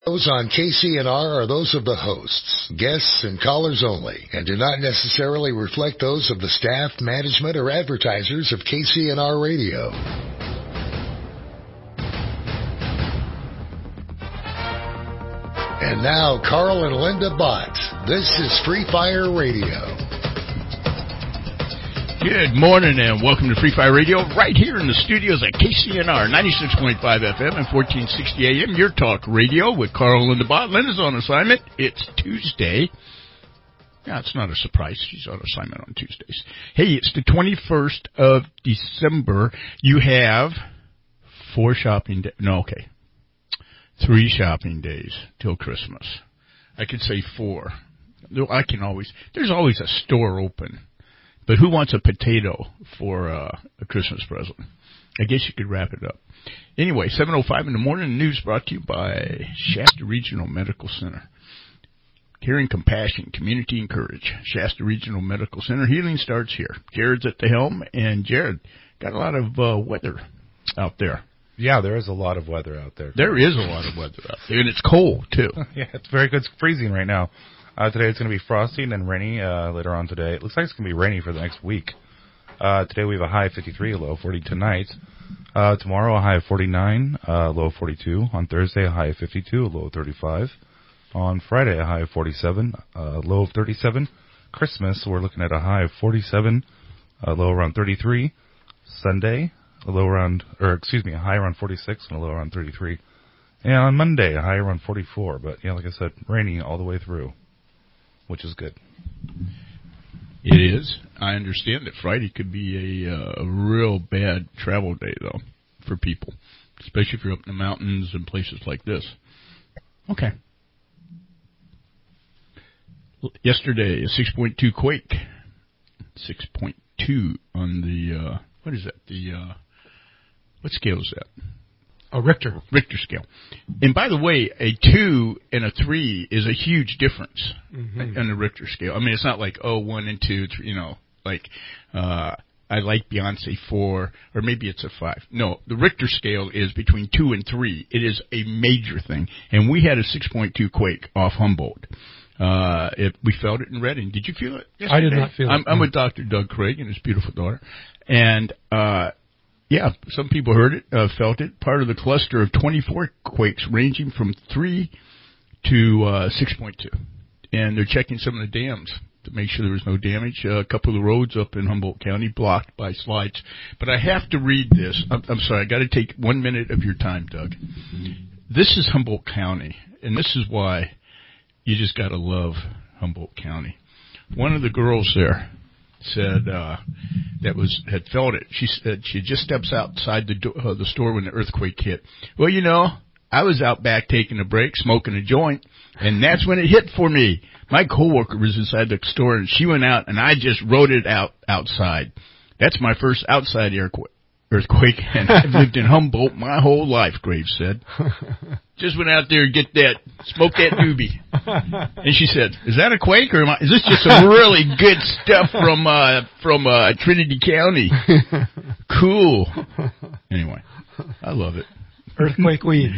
Those on KCNR are those of the hosts, guests, and callers only, and do not necessarily reflect those of the staff, management, or advertisers of KCNR Radio. And now, Carl and Linda Bott. This is Free Fire Radio. Good morning and welcome to Free Fire Radio right here in the studios at KCNR 96.5 FM and 1460 AM, your talk radio with Carl and Linda Bott. Linda's on assignment. It's Tuesday. Yeah, it's not a surprise. She's on assignment on Tuesdays. Hey, it's the 21st of December. You have 3 shopping days till Christmas. I could say 4. There's always a store open. But who wants a potato for a Christmas present? I guess you could wrap it up. Anyway, 7:05 in the morning, news brought to you by Shasta Regional Medical Center. Caring, compassion, community, and courage. Shasta Regional Medical Center. Healing starts here. Jared's at the helm, and Jared, got a lot of weather out there. Yeah, there is a lot of weather out there. There is a lot of weather out there, and it's cold, too. Yeah, it's very good. It's freezing right now. Today it's going to be frosty and then rainy later on today. It looks like it's going to be rainy for the next week. Today we have a high of 53, a low of 40 tonight. Tomorrow a high of 49, low of 42. On Thursday a high of 52, a low of 35. On Friday a high of 47, low of 37. Christmas we're looking at a high of 47, a low around 33. Sunday a high around 46 and a low around 33. And on Monday a high around 44. But yeah, like I said, rainy all the way through, which is good. It is. I understand that Friday could be a real bad travel day, though, for people, especially if you're up in the mountains and places like this. Okay. Yesterday, a 6.2 quake. 6.2 on the, what is that? What scale is that? Richter scale. And by the way, a 2 and a 3 is a huge difference on the Richter scale. I mean, it's not like, 1 and 2, 3, I like Beyonce 4, or maybe it's a 5. No, the Richter scale is between 2 and 3. It is a major thing. And we had a 6.2 quake off Humboldt. We felt it in Redding. Did you feel it yesterday? I did not feel it. I'm with Dr. Doug Craig and his beautiful daughter. And, yeah, some people heard it, felt it. Part of the cluster of 24 quakes ranging from 3 to 6.2. And they're checking some of the dams to make sure there was no damage. A couple of the roads up in Humboldt County blocked by slides. But I have to read this. I'm sorry, I got to take 1 minute of your time, Doug. This is Humboldt County, and this is why you just got to love Humboldt County. One of the girls there said had felt it. She said she just steps outside the store when the earthquake hit. Well, I was out back taking a break, smoking a joint, and that's when it hit for me. My coworker was inside the store, and she went out, and I just rode it out outside. That's my first outside earthquake, and I've lived in Humboldt my whole life, Graves said. Just went out there and smoke that doobie. And she said, is that a quake, or is this just some really good stuff from Trinity County? Cool. Anyway, I love it. Earthquake weed.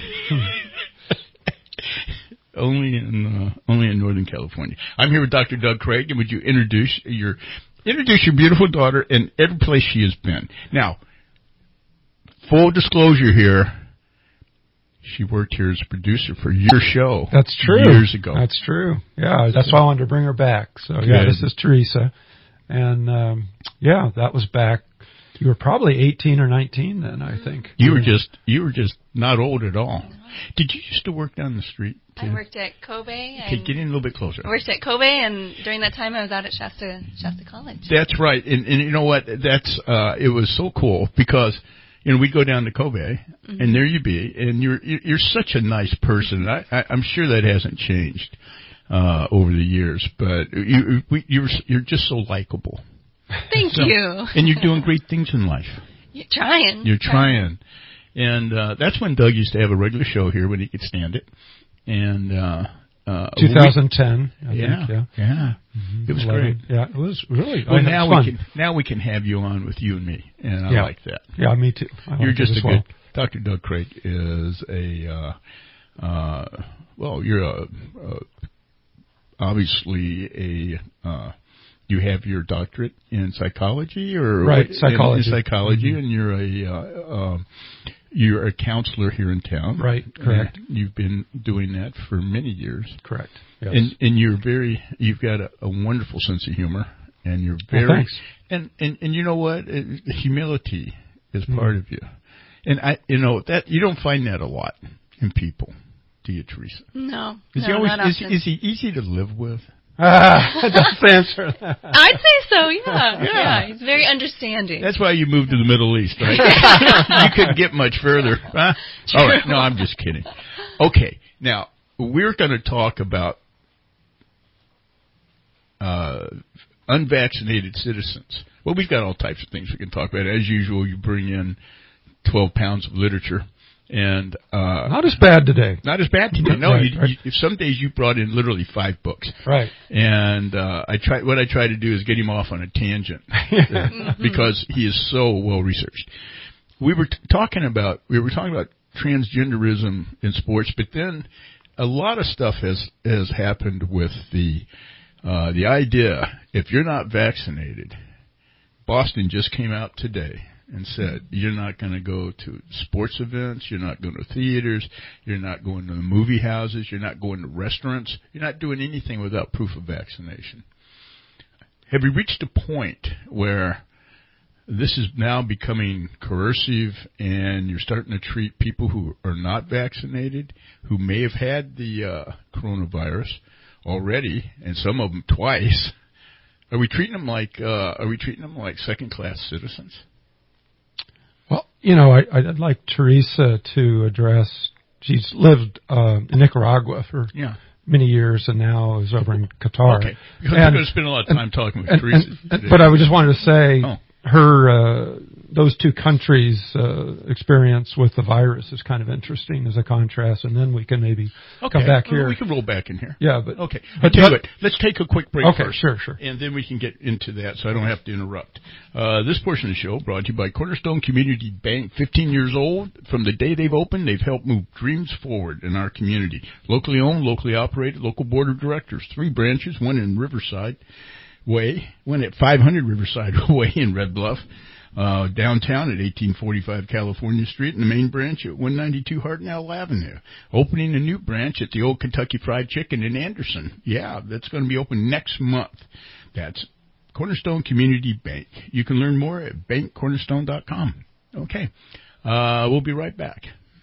Only in Northern California. I'm here with Dr. Doug Craig, and would you introduce your beautiful daughter and every place she has been. Now, full disclosure here, she worked here as a producer for your show. That's true. Years ago. That's true. Yeah, that's why I wanted to bring her back. So, yeah, this is Teresa. And, that was back. You were probably 18 or 19 then, I think. You were just not old at all. Did you used to work down the street, too? I worked at Kobe. Okay, get in a little bit closer. I worked at Kobe, and during that time I was out at Shasta College. That's right. And you know what? It was so cool because, we'd go down to Kobe, and there you be, and you're such a nice person. I'm sure that hasn't changed over the years, but you're just so likable. Thank you. And you're doing great things in life. You're trying. You're trying. And that's when Doug used to have a regular show here when he could stand it. And 2010. I think, yeah. Mm-hmm. It was great. Yeah, it was really. Well, now we can have you on with you and me, and I like that. Yeah, me too. You're just a good. Dr. Doug Craig is a well, you're obviously you have your doctorate in psychology, or right, psychology. In psychology, and you're a counselor here in town. Right, correct. And you've been doing that for many years. Correct. Yes. And you've got a wonderful sense of humor, and you're very thanks. And you know what? Humility is part of you, and that you don't find that a lot in people, do you, Teresa? No, is he easy to live with? That's the answer. I'd say so, yeah. He's very understanding. That's why you moved to the Middle East, right? You couldn't get much further. Huh? All right, no, I'm just kidding. Okay, now, we're going to talk about unvaccinated citizens. Well, we've got all types of things we can talk about. As usual, you bring in 12 pounds of literature. And not as bad today. Not as bad today. No, right. Some days you brought in literally 5 books. Right. And I try to do is get him off on a tangent because he is so well researched. We were talking about transgenderism in sports, but then a lot of stuff has happened with the idea if you're not vaccinated. Boston just came out today and said, you're not going to go to sports events, you're not going to theaters, you're not going to the movie houses, you're not going to restaurants, you're not doing anything without proof of vaccination. Have we reached a point where this is now becoming coercive and you're starting to treat people who are not vaccinated, who may have had the coronavirus already, and some of them twice? Are we treating them like second-class citizens? Well, I'd like Teresa to address. She's lived in Nicaragua for many years and now is over in Qatar. Okay, because we're going to spend a lot of time talking with Teresa. But I just wanted to say her those two countries' experience with the virus is kind of interesting as a contrast, and then we can maybe come back here. We can roll back in here. Yeah, but okay. I'll tell you what. Let's take a quick break first. Sure. And then we can get into that, so I don't have to interrupt. This portion of the show brought to you by Cornerstone Community Bank. 15 years old. From the day they've opened, they've helped move dreams forward in our community. Locally owned, locally operated, local board of directors. 3 branches, one in Riverside Way, one at 500 Riverside Way in Red Bluff, downtown at 1845 California Street, and the main branch at 192 Hartnell Avenue. Opening a new branch at the Old Kentucky Fried Chicken in Anderson. Yeah, that's going to be open next month. That's Cornerstone Community Bank. You can learn more at bankcornerstone.com. Okay, we'll be right back.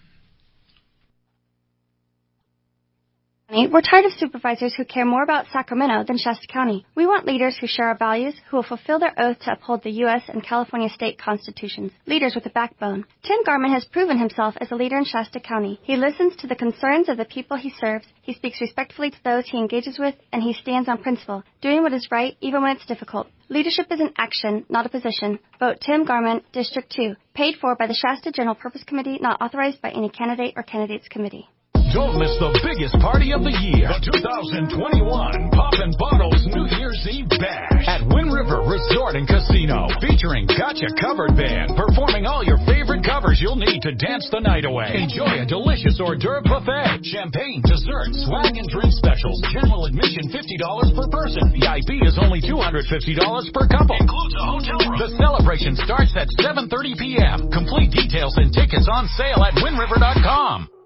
We're tired of supervisors who care more about Sacramento than Shasta County. We want leaders who share our values, who will fulfill their oath to uphold the U.S. and California state constitutions. Leaders with a backbone. Tim Garman has proven himself as a leader in Shasta County. He listens to the concerns of the people he serves, he speaks respectfully to those he engages with, and he stands on principle, doing what is right even when it's difficult. Leadership is an action, not a position. Vote Tim Garman, District 2. Paid for by the Shasta General Purpose Committee, not authorized by any candidate or candidates committee. Don't miss the biggest party of the year, the 2021 Poppin' Bottles New Year's Eve Bash at Wind River Resort and Casino, featuring Gotcha Covered Band, performing all your favorite covers you'll need to dance the night away. Enjoy a delicious hors d'oeuvre buffet, champagne, dessert, swag and drink specials. General admission $50 per person. VIP is only $250 per couple. Includes a hotel room. The celebration starts at 7:30 p.m. Complete details and tickets on sale at windriver.com.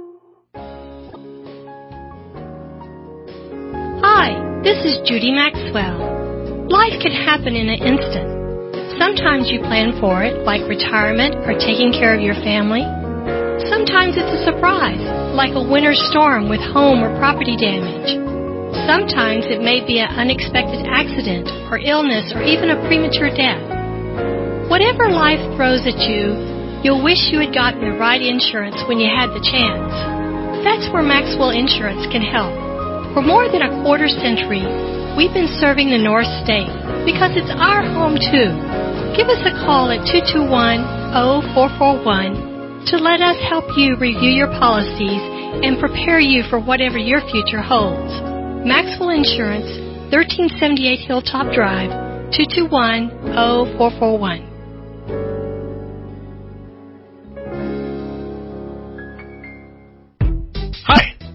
Hi, this is Judy Maxwell. Life can happen in an instant. Sometimes you plan for it, like retirement or taking care of your family. Sometimes it's a surprise, like a winter storm with home or property damage. Sometimes it may be an unexpected accident or illness or even a premature death. Whatever life throws at you, you'll wish you had gotten the right insurance when you had the chance. That's where Maxwell Insurance can help. For more than a quarter century, we've been serving the North State because it's our home too. Give us a call at 221-0441 to let us help you review your policies and prepare you for whatever your future holds. Maxwell Insurance, 1378 Hilltop Drive, 221-0441.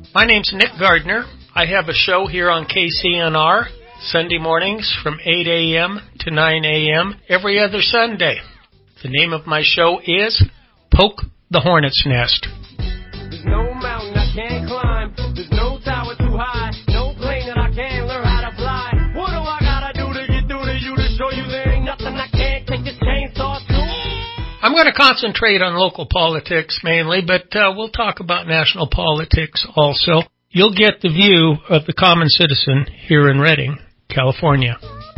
My name's Nick Gardner. I have a show here on KCNR, Sunday mornings from 8 a.m. to 9 a.m. every other Sunday. The name of my show is Poke the Hornet's Nest. There's no mountain I can't climb. There's no tower too high. No plane that I can't learn how to fly. What do I gotta do to get through to you to show you there ain't nothing I can't take this chainsaw to? I'm going to concentrate on local politics mainly, but we'll talk about national politics also. You'll get the view of the common citizen here in Redding, California.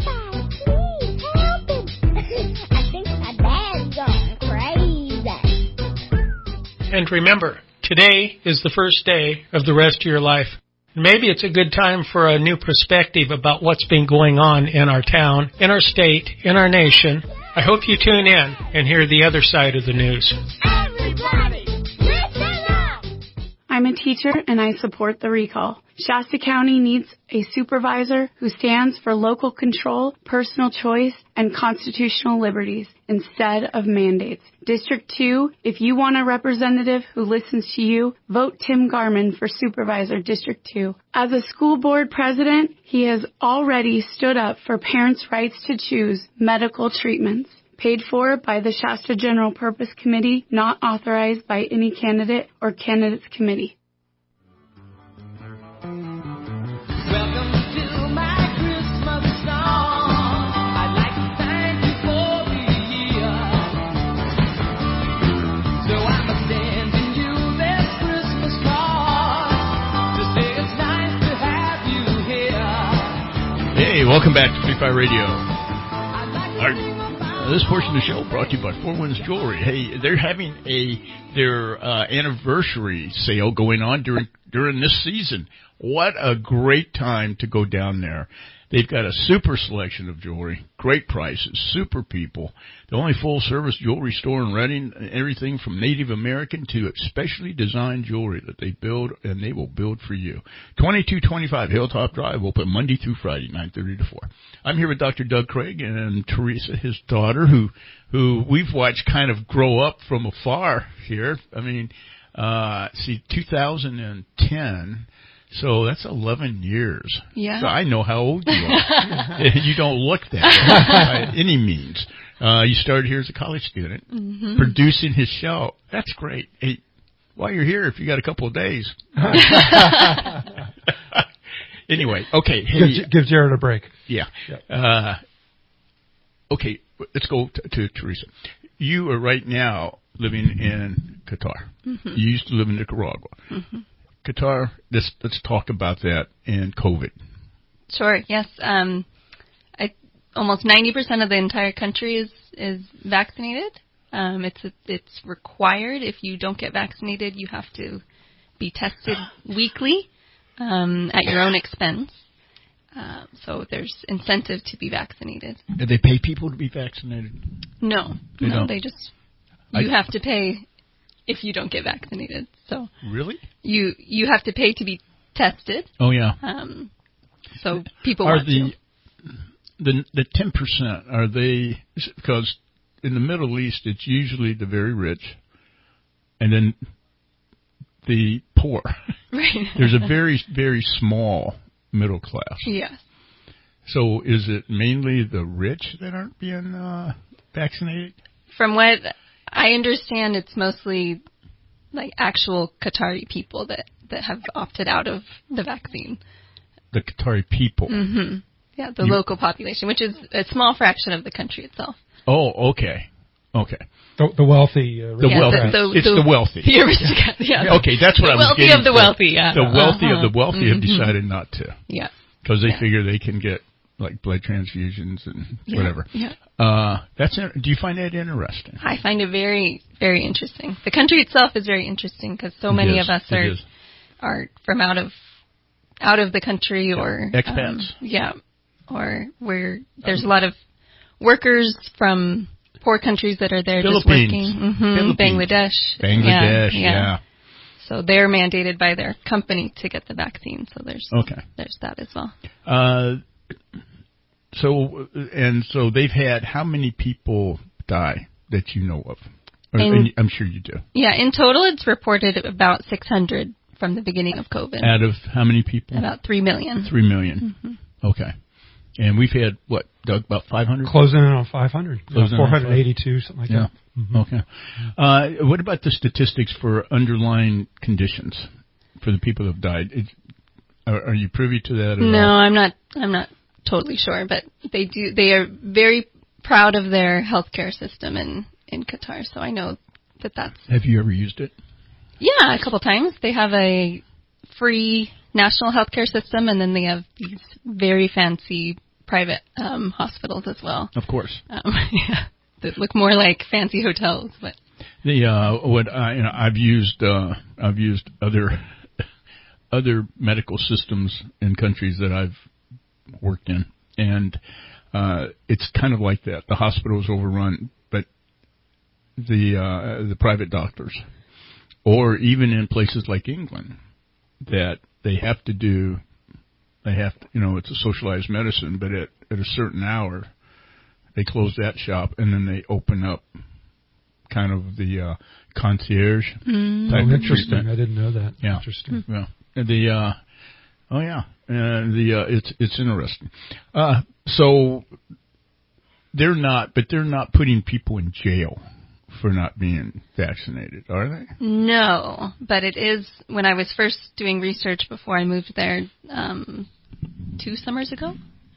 And remember, today is the first day of the rest of your life. Maybe it's a good time for a new perspective about what's been going on in our town, in our state, in our nation. I hope you tune in and hear the other side of the news. Everybody, listen up! I'm a teacher and I support the recall. Shasta County needs a supervisor who stands for local control, personal choice, and constitutional liberties instead of mandates. District 2, if you want a representative who listens to you, vote Tim Garman for Supervisor District 2. As a school board president, he has already stood up for parents' rights to choose medical treatments. Paid for by the Shasta General Purpose Committee, not authorized by any candidate or candidates committee. Hey, welcome back to Free Fire Radio. This portion of the show brought to you by Four Winds Jewelry. Hey, they're having their anniversary sale going on during this season. What a great time to go down there. They've got a super selection of jewelry, great prices, super people. The only full-service jewelry store in Redding, everything from Native American to specially designed jewelry that they build, and they will build for you. 2225 Hilltop Drive, open Monday through Friday, 9:30 to 4. I'm here with Dr. Doug Craig and Teresa, his daughter, who we've watched kind of grow up from afar here. I mean, 2010... So that's 11 years. Yeah. So I know how old you are. You don't look that old by any means. You started here as a college student, producing his show. That's great. Hey, while you're here, if you got a couple of days. Anyway, okay. Hey, give Jared a break. Yeah. Okay, let's go to Teresa. You are right now living in Qatar. You used to live in Nicaragua. Qatar, let's talk about that and COVID. Sure, yes. Almost 90% of the entire country is vaccinated. It's required. If you don't get vaccinated, you have to be tested weekly at your own expense. So there's incentive to be vaccinated. Do they pay people to be vaccinated? No, don't. They just you have to pay if you don't get vaccinated. So really, you have to pay to be tested. Oh yeah. So people want to. The 10%, are they, because in the Middle East it's usually the very rich and then the poor. Right. There's a very, very small middle class. Yes. So is it mainly the rich that aren't being vaccinated? From what I understand, it's mostly like actual Qatari people that have opted out of the vaccine. The Qatari people? Mm-hmm. Yeah, the local population, which is a small fraction of the country itself. Oh, okay. Okay. The wealthy. The wealthy. It's the wealthy. The aristocrat, yeah. Okay, that's what I was getting. The wealthy of the wealthy, yeah. The wealthy of the wealthy have decided not to. Yeah. Because they figure they can get like blood transfusions and whatever. Yeah. Do you find that interesting? I find it very, very interesting. The country itself is very interesting because so many of us are from out of the country or expats. Or where there's a lot of workers from poor countries that are there Philippines. just working. Bangladesh, yeah. So they're mandated by their company to get the vaccine. So there's that as well. So they've had how many people die that you know of? I'm sure you do. Yeah, in total it's reported about 600 from the beginning of COVID. Out of how many people? About 3 million. 3 million. Mm-hmm. Okay. And we've had, what, Doug, about 500? Closing in on 500. 482, something like that. Mm-hmm. Okay. What about the statistics for underlying conditions for the people who have died? Are you privy to that at all? No, I'm not totally sure, but they are very proud of their healthcare system in Qatar, so I know that's... Have you ever used it? Yeah, a couple times. They have a free national healthcare system, and then they have these very fancy private hospitals as well. Of course. Yeah, that look more like fancy hotels. But I've used other medical systems in countries that I've worked in, and it's kind of like that. The hospital is overrun, but the private doctors, or even in places like England, that they have to, it's a socialized medicine, but at a certain hour, they close that shop, and then they open up kind of the concierge type of interesting. treatment. I didn't know that. Yeah. Interesting. Yeah. It's interesting. So they're not putting people in jail for not being vaccinated, are they? No, but it is. When I was first doing research before I moved there 2 summers ago,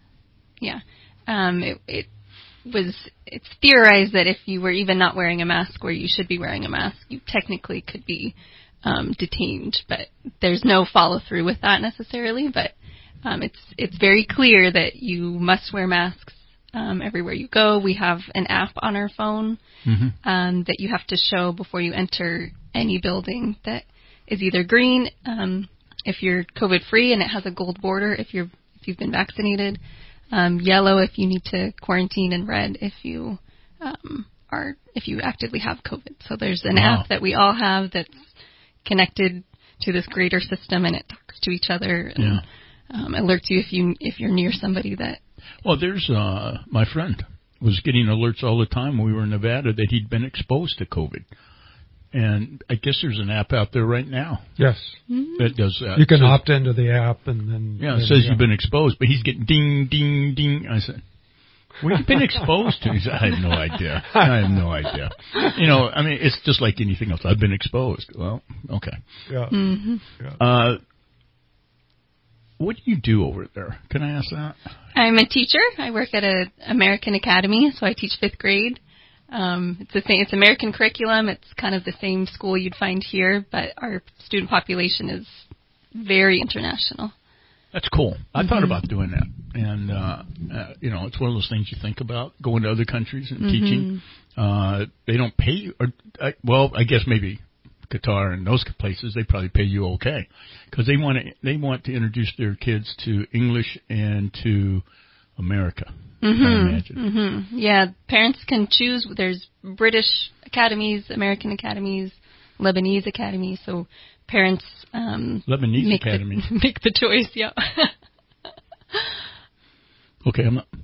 it's theorized that if you were even not wearing a mask where you should be wearing a mask, you technically could be detained, but there's no follow through with that necessarily. But it's very clear that you must wear masks everywhere you go. We have an app on our phone that you have to show before you enter any building that is either green if you're COVID free and it has a gold border if you've been vaccinated, yellow if you need to quarantine, and red if you actively have COVID. So there's an app that we all have that's connected to this greater system, and it talks to each other and alerts you if you're near somebody that. Well, there's my friend was getting alerts all the time when we were in Nevada that he'd been exposed to COVID, and I guess there's an app out there right now. Yes, that does that. You can opt into the app, and then it says you've been exposed, but he's getting ding, ding, ding. I said, "What have you been exposed to?" He said, "I have no idea. I have no idea." I mean, it's just like anything else. I've been exposed. Well, okay. Yeah. Mm-hmm. Yeah. What do you do over there? Can I ask that? I'm a teacher. I work at an American Academy, so I teach 5th grade. It's the same. It's American curriculum. It's kind of the same school you'd find here, but our student population is very international. That's cool. I thought about doing that, and it's one of those things you think about, going to other countries and teaching. They don't pay you, I guess maybe Qatar and those places, they probably pay you okay, because they want to introduce their kids to English and to America. I imagine. Yeah, parents can choose. There's British academies, American academies, Lebanese academies. So parents Lebanese academy make the choice. Yeah. Okay, I'm not.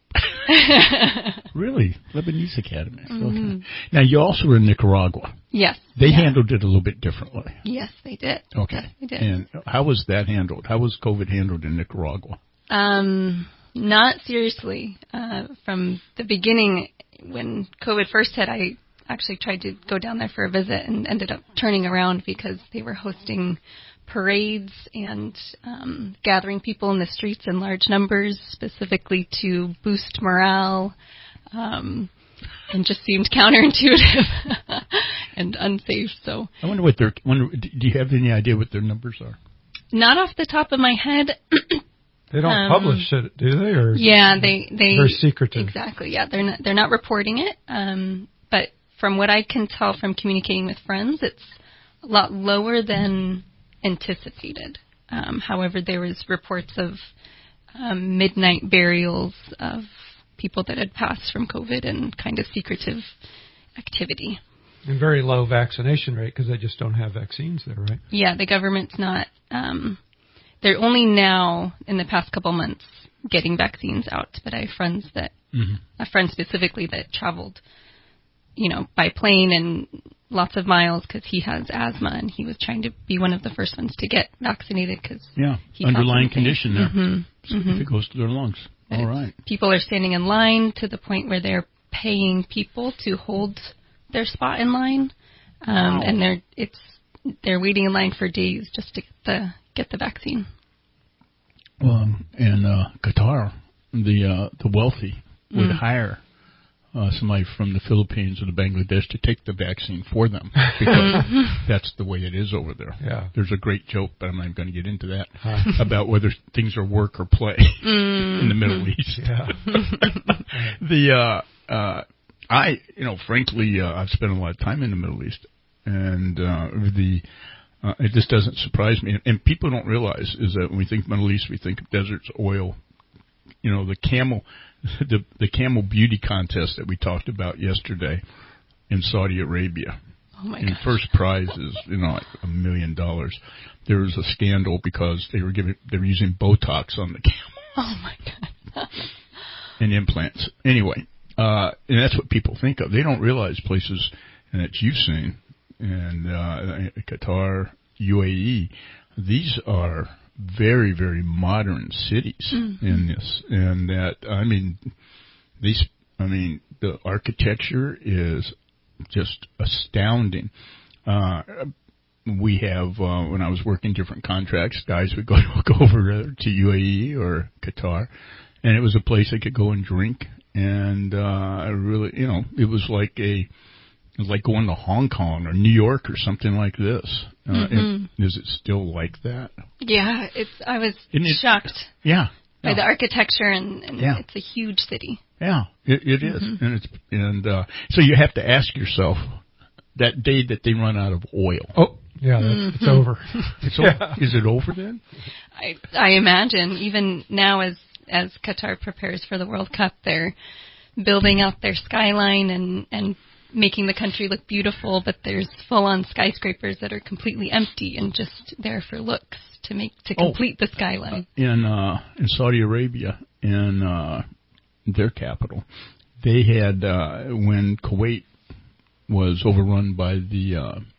Really? Lebanese Academy. Okay. Now, you also were in Nicaragua. Yes. They handled it a little bit differently. Yes, they did. Okay. Yes, they did. And how was that handled? How was COVID handled in Nicaragua? Not seriously. From the beginning, when COVID first hit, I actually tried to go down there for a visit and ended up turning around because they were hosting parades and gathering people in the streets in large numbers, specifically to boost morale, and just seemed counterintuitive and unsafe. So I wonder do you have any idea what their numbers are? Not off the top of my head. They don't publish it, do they? Or yeah, they very secretive. Exactly. Yeah, they're not reporting it. But from what I can tell from communicating with friends, it's a lot lower than anticipated. However, there was reports of midnight burials of people that had passed from COVID and kind of secretive activity. And very low vaccination rate because they just don't have vaccines there, right? Yeah, the government's not. They're only now, in the past couple months, getting vaccines out. But I have friends a friend specifically that traveled, by plane and lots of miles because he has asthma, and he was trying to be one of the first ones to get vaccinated because underlying condition there. Mm-hmm. If it goes to their lungs. All right. People are standing in line to the point where they're paying people to hold their spot in line, and they're waiting in line for days just to get the vaccine. In Qatar, the wealthy would hire somebody from the Philippines or the Bangladesh to take the vaccine for them because that's the way it is over there. Yeah. There's a great joke, but I'm not going to get into that, about whether things are work or play in the Middle East. Yeah. Frankly, I've spent a lot of time in the Middle East, and it just doesn't surprise me. And people don't realize is that when we think Middle East, we think of deserts, oil. The camel beauty contest that we talked about yesterday in Saudi Arabia. Oh my and gosh. First prize is like $1 million. There was a scandal because they were using Botox on the camel. Oh my god. And implants. Anyway, and that's what people think of. They don't realize places that you've seen, and Qatar, UAE, these are very, very modern cities in this. And that, the architecture is just astounding. We have, when I was working different contracts, guys would go over to UAE or Qatar, and it was a place they could go and drink. And really, it was like going to Hong Kong or New York or something like this. Is it still like that? Yeah, I was shocked. Yeah. By the architecture, and it's a huge city. Yeah, it is. And so you have to ask yourself, that day that they run out of oil. Oh, yeah, it's over. It's over. Is it over then? I imagine even now as Qatar prepares for the World Cup, they're building out their skyline and making the country look beautiful, but there's full-on skyscrapers that are completely empty and just there for looks to complete the skyline. In Saudi Arabia, in their capital, they had when Kuwait was overrun by the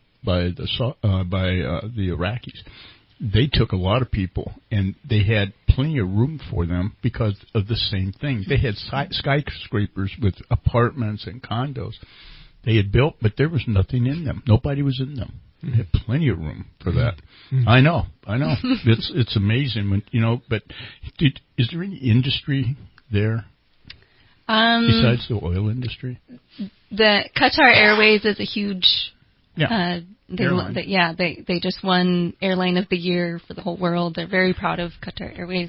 Iraqis, they took a lot of people, and they had plenty of room for them because of the same thing. They had skyscrapers with apartments and condos they had built, but there was nothing in them. Nobody was in them. They had plenty of room for that. I know. It's amazing when But is there any industry there besides the oil industry? The Qatar Airways is a huge. Airline. They just won Airline of the Year for the whole world. They're very proud of Qatar Airways.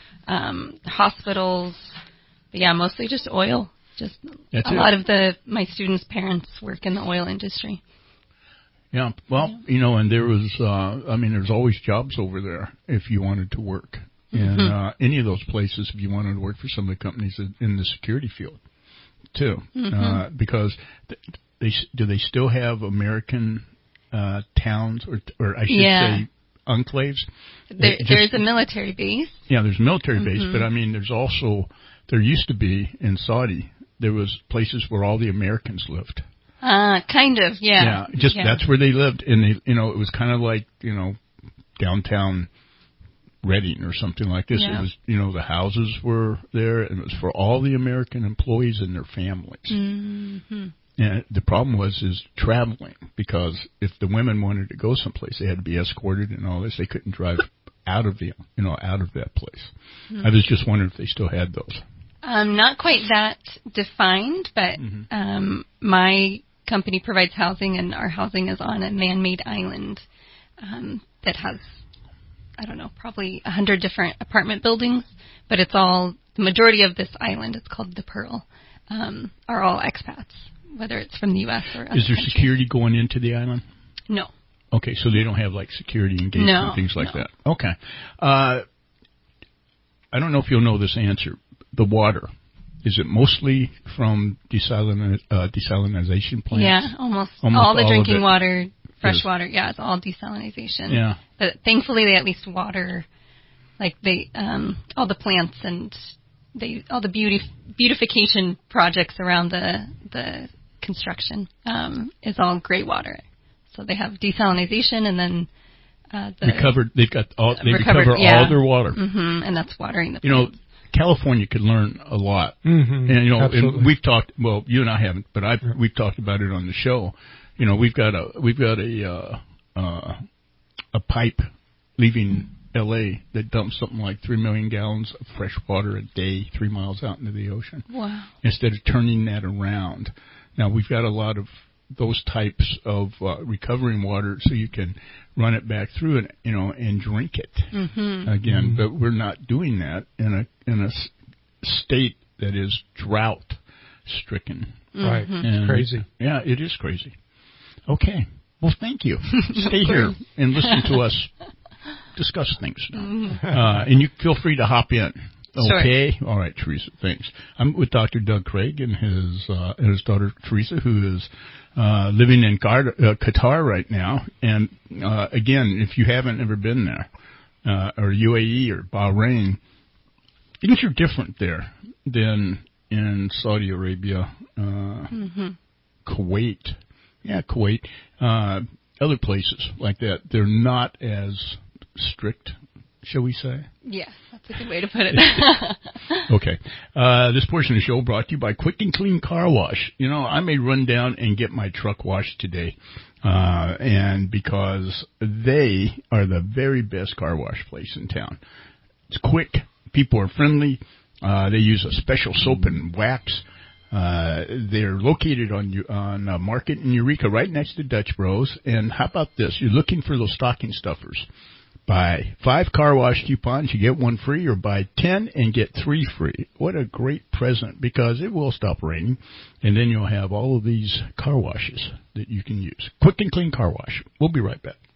Hospitals, but mostly just oil. Just a lot of my students' parents work in the oil industry. Yeah, well, and there was, there's always jobs over there if you wanted to work. And any of those places, if you wanted to work for some of the companies in the security field, too. Because do they still have American towns, or I should say enclaves? There's a military base. Yeah, there's a military base, but there's also, there used to be in Saudi, there was places where all the Americans lived. Kind of, yeah. That's where they lived, and they, it was kind of like, downtown Reading or something like this. Yeah. It was, the houses were there, and it was for all the American employees and their families. And the problem is traveling, because if the women wanted to go someplace, they had to be escorted and all this. They couldn't drive out of that place. I was just wondering if they still had those. Not quite that defined, but my company provides housing, and our housing is on a man-made island that has, probably 100 different apartment buildings, but the majority of this island, it's called the Pearl, are all expats, whether it's from the U.S. or other Is there countries. security going into the island? No. Okay, so they don't have, security engagement and things like that. Okay. I don't know if you'll know this answer. The water, is it mostly from desalinization plants? Yeah, almost all the drinking water, fresh water. Yeah, it's all desalinization. Yeah. But thankfully, they at least water, all the plants and all the beautification projects around the construction, is all gray water. So they have desalinization and then they recover all their water. Mm-hmm, and that's watering the plants. California could learn a lot. Mm-hmm, and we've talked, well, you and I haven't, but we've talked about it on the show. We've got a pipe leaving L.A. that dumps something like 3 million gallons of fresh water a day 3 miles out into the ocean. Wow. Instead of turning that around. Now, we've got a lot of those types of recovering water so you can run it back through it, and drink it again. But we're not doing that in a state that is drought-stricken. Right. It's crazy. Yeah, it is crazy. Okay. Well, thank you. Stay here and listen to us discuss things now. And you feel free to hop in. Okay? Sure. All right, Teresa, thanks. I'm with Dr. Doug Craig and his daughter, Teresa, who is living in Qatar right now. And, again, if you haven't ever been there, or UAE or Bahrain, things are different there than in Saudi Arabia, Kuwait. Yeah, Kuwait. Other places like that. They're not as strict, shall we say? Yes, that's a good way to put it. Okay. This portion of the show brought to you by Quick and Clean Car Wash. I may run down and get my truck washed today, and because they are the very best car wash place in town. It's quick. People are friendly. They use a special soap and wax. They're located on Market in Eureka, right next to Dutch Bros. And how about this? You're looking for those stocking stuffers. Buy 5 car wash coupons, you get 1 free, or buy 10 and get 3 free. What a great present, because it will stop raining, and then you'll have all of these car washes that you can use. Quick and Clean Car Wash. We'll be right back.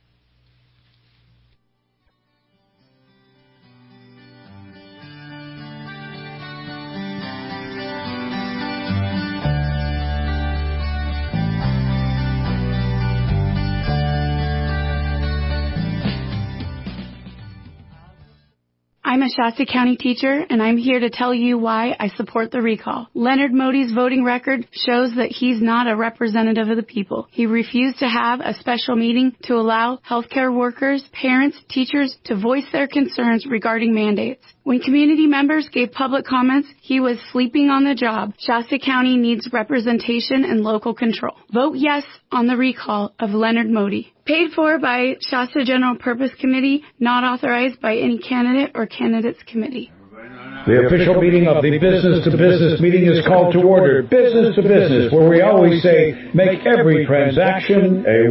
I'm a Shasta County teacher, and I'm here to tell you why I support the recall. Leonard Moty's voting record shows that he's not a representative of the people. He refused to have a special meeting to allow healthcare workers, parents, teachers to voice their concerns regarding mandates. When community members gave public comments, he was sleeping on the job. Shasta County needs representation and local control. Vote yes on the recall of Leonard Moty. Paid for by Shasta General Purpose Committee, not authorized by any candidate or candidates committee. The official meeting of the Business to Business meeting is called to order. Business to Business, where we always say, make every transaction a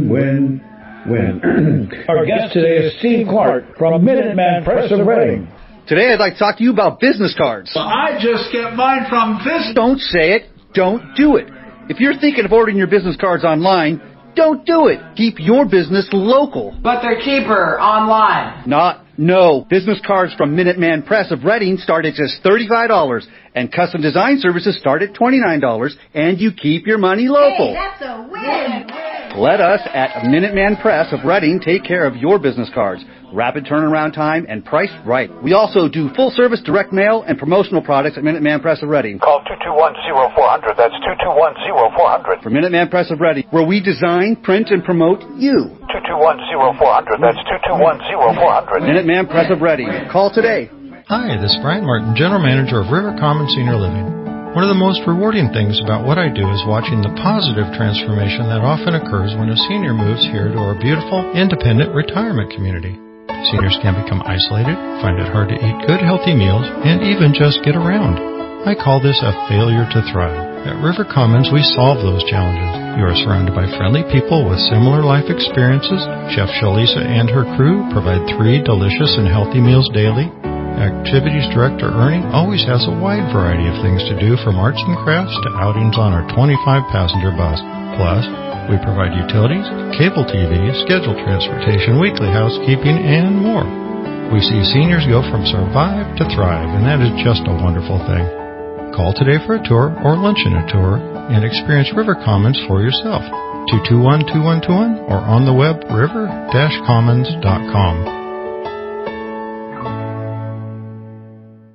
win-win-win. Our guest today is Steve Clark from Minuteman Press of Reading. Today I'd like to talk to you about business cards. Well, I just get mine from this. Don't say it. Don't do it. If you're thinking of ordering your business cards online, don't do it. Keep your business local. But they're cheaper online. No. Business cards from Minuteman Press of Reading start at just $35, and custom design services start at $29, and you keep your money local. Hey, that's a win. Let us at Minuteman Press of Reading take care of your business cards. Rapid turnaround time and priced right. We also do full-service direct mail and promotional products at Minuteman Press of Reading. Call 221-0400. That's 221-0400. For Minuteman Press of Reading, where we design, print, and promote you. 221-0400. That's 221-0400. Minuteman Press of Reading. Call today. Hi, this is Brian Martin, General Manager of River Common Senior Living. One of the most rewarding things about what I do is watching the positive transformation that often occurs when a senior moves here to our beautiful, independent retirement community. Seniors can become isolated, find it hard to eat good, healthy meals, and even just get around. I call this a failure to thrive. At River Commons, we solve those challenges. You are surrounded by friendly people with similar life experiences. Chef Shalisa and her crew provide 3 delicious and healthy meals daily. Activities Director Ernie always has a wide variety of things to do, from arts and crafts to outings on our 25-passenger bus. Plus, we provide utilities, cable TV, scheduled transportation, weekly housekeeping, and more. We see seniors go from survive to thrive, and that is just a wonderful thing. Call today for a tour or luncheon a tour and experience River Commons for yourself. 221-2121 or on the web river-commons.com.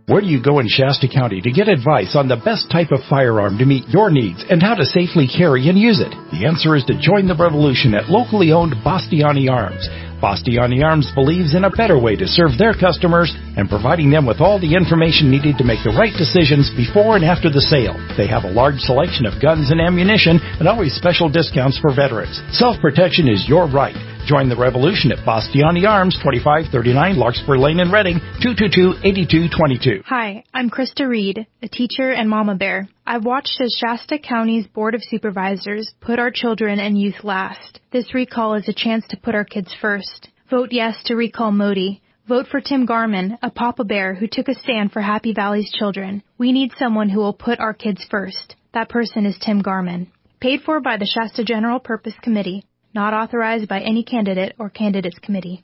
Where do you go in Shasta County to get advice on the best type of firearm to meet your needs and how to safely carry and use it? The answer is to join the revolution at locally owned Bastiani Arms. Bastiani Arms believes in a better way to serve their customers and providing them with all the information needed to make the right decisions before and after the sale. They have a large selection of guns and ammunition and always special discounts for veterans. Self-protection is your right. Join the revolution at Bastiani Arms, 2539 Larkspur Lane in Reading, 222-8222. Hi, I'm Krista Reed, a teacher and mama bear. I've watched as Shasta County's Board of Supervisors put our children and youth last. This recall is a chance to put our kids first. Vote yes to recall Modi. Vote for Tim Garman, a Papa Bear who took a stand for Happy Valley's children. We need someone who will put our kids first. That person is Tim Garman. Paid for by the Shasta General Purpose Committee. Not authorized by any candidate or candidates committee.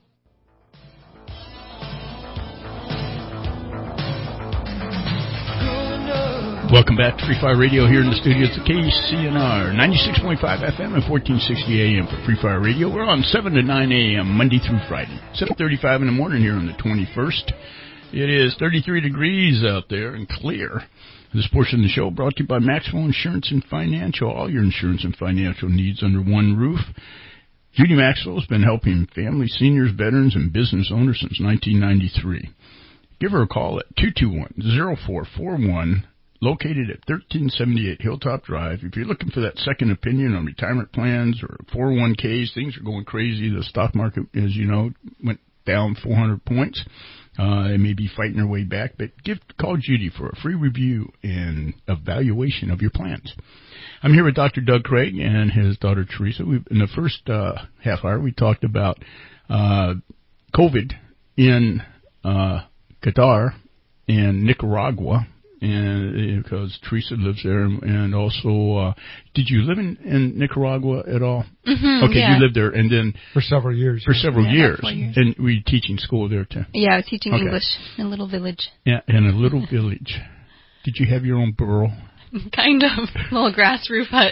Welcome back to Free Fire Radio here in the studios at KCNR, 96.5 FM and 1460 AM for Free Fire Radio. We're on 7 to 9 AM Monday through Friday, 7:35 in the morning here on the 21st. It is 33 degrees out there and clear. This portion of the show brought to you by Maxwell Insurance and Financial. All your insurance and financial needs under one roof. Judy Maxwell has been helping families, seniors, veterans, and business owners since 1993. Give her a call at 221-0441, located at 1378 Hilltop Drive. If you're looking for that second opinion on retirement plans or 401ks, things are going crazy. The stock market, as you know, went down 400 points. They may be fighting their way back, but call Judy for a free review and evaluation of your plans. I'm here with Dr. Doug Craig and his daughter Teresa. In the first half hour, we talked about COVID in Qatar and Nicaragua, and because Teresa lives there, and also, did you live in Nicaragua at all? Mm-hmm, okay, yeah. You lived there, and then for several years. For several years. 4 years. And were you teaching school there too? Yeah, I was teaching Okay. English in a little village. Yeah, in a little village. Did you have your own burrow? Kind of. Little grass roof hut.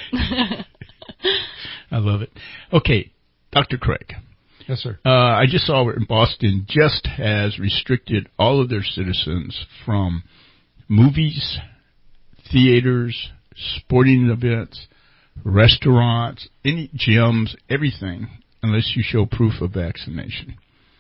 I love it. Okay, Dr. Craig. Yes, sir. I just saw where Boston just has restricted all of their citizens from movies, theaters, sporting events, restaurants, any gyms, everything, unless you show proof of vaccination.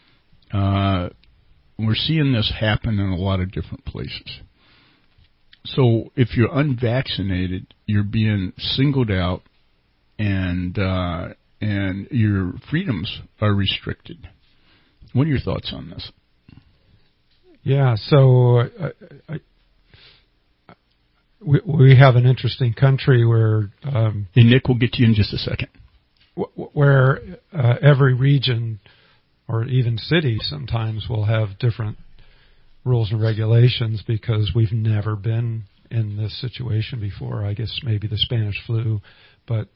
We're seeing this happen in a lot of different places. So if you're unvaccinated, you're being singled out, and your freedoms are restricted. What are your thoughts on this? Yeah, so we have an interesting country where... and Nick will get to you in just a second. Where every region or even city sometimes will have different rules and regulations because we've never been in this situation before. I guess maybe the Spanish flu, but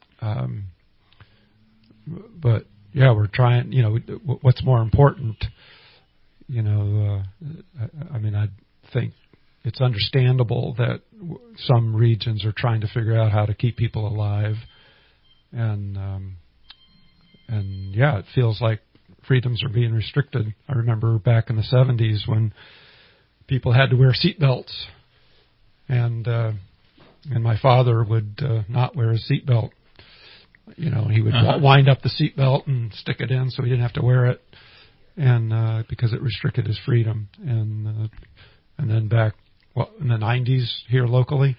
yeah, we're trying, what's more important, I mean, I think it's understandable that some regions are trying to figure out how to keep people alive. And yeah, it feels like freedoms are being restricted. I remember back in the 70s when people had to wear seatbelts, and my father would not wear a seatbelt. He would wind up the seatbelt and stick it in so he didn't have to wear it, and because it restricted his freedom. And then back in the 90s here locally,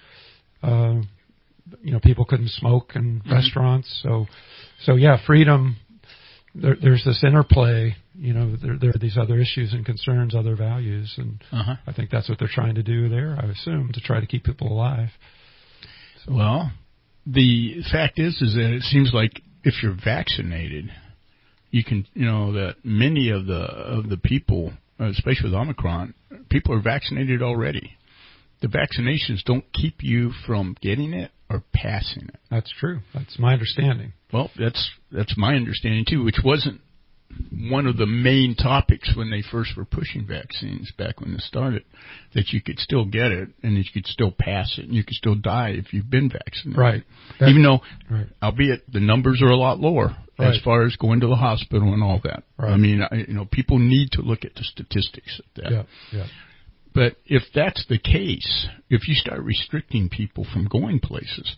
people couldn't smoke in restaurants. So yeah, freedom. There's this interplay. There are these other issues and concerns, other values, and I think that's what they're trying to do there. I assume to try to keep people alive. So. Well, the fact is that it seems like if you're vaccinated, you can, that many of the people, especially with Omicron, people are vaccinated already. The vaccinations don't keep you from getting it or passing it. That's true. That's my understanding. Well, that's my understanding too, which wasn't one of the main topics when they first were pushing vaccines back when it started, that you could still get it and that you could still pass it and you could still die if you've been vaccinated. Right. Even though, albeit the numbers are a lot lower as far as going to the hospital and all that. Right. I mean, people need to look at the statistics of that. Yeah. But if that's the case, if you start restricting people from going places,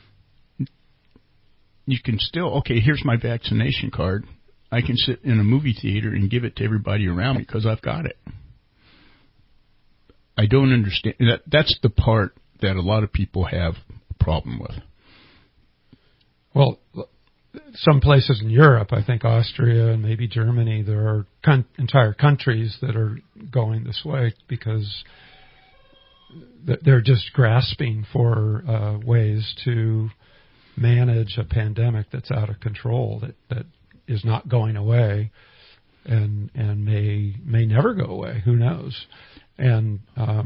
you can still, okay, here's my vaccination card. I can sit in a movie theater and give it to everybody around me because I've got it. I don't understand. That's the part that a lot of people have a problem with. Well, some places in Europe, I think Austria and maybe Germany, there are entire countries that are going this way because they're just grasping for ways to manage a pandemic that's out of control, that is not going away and may never go away. Who knows? And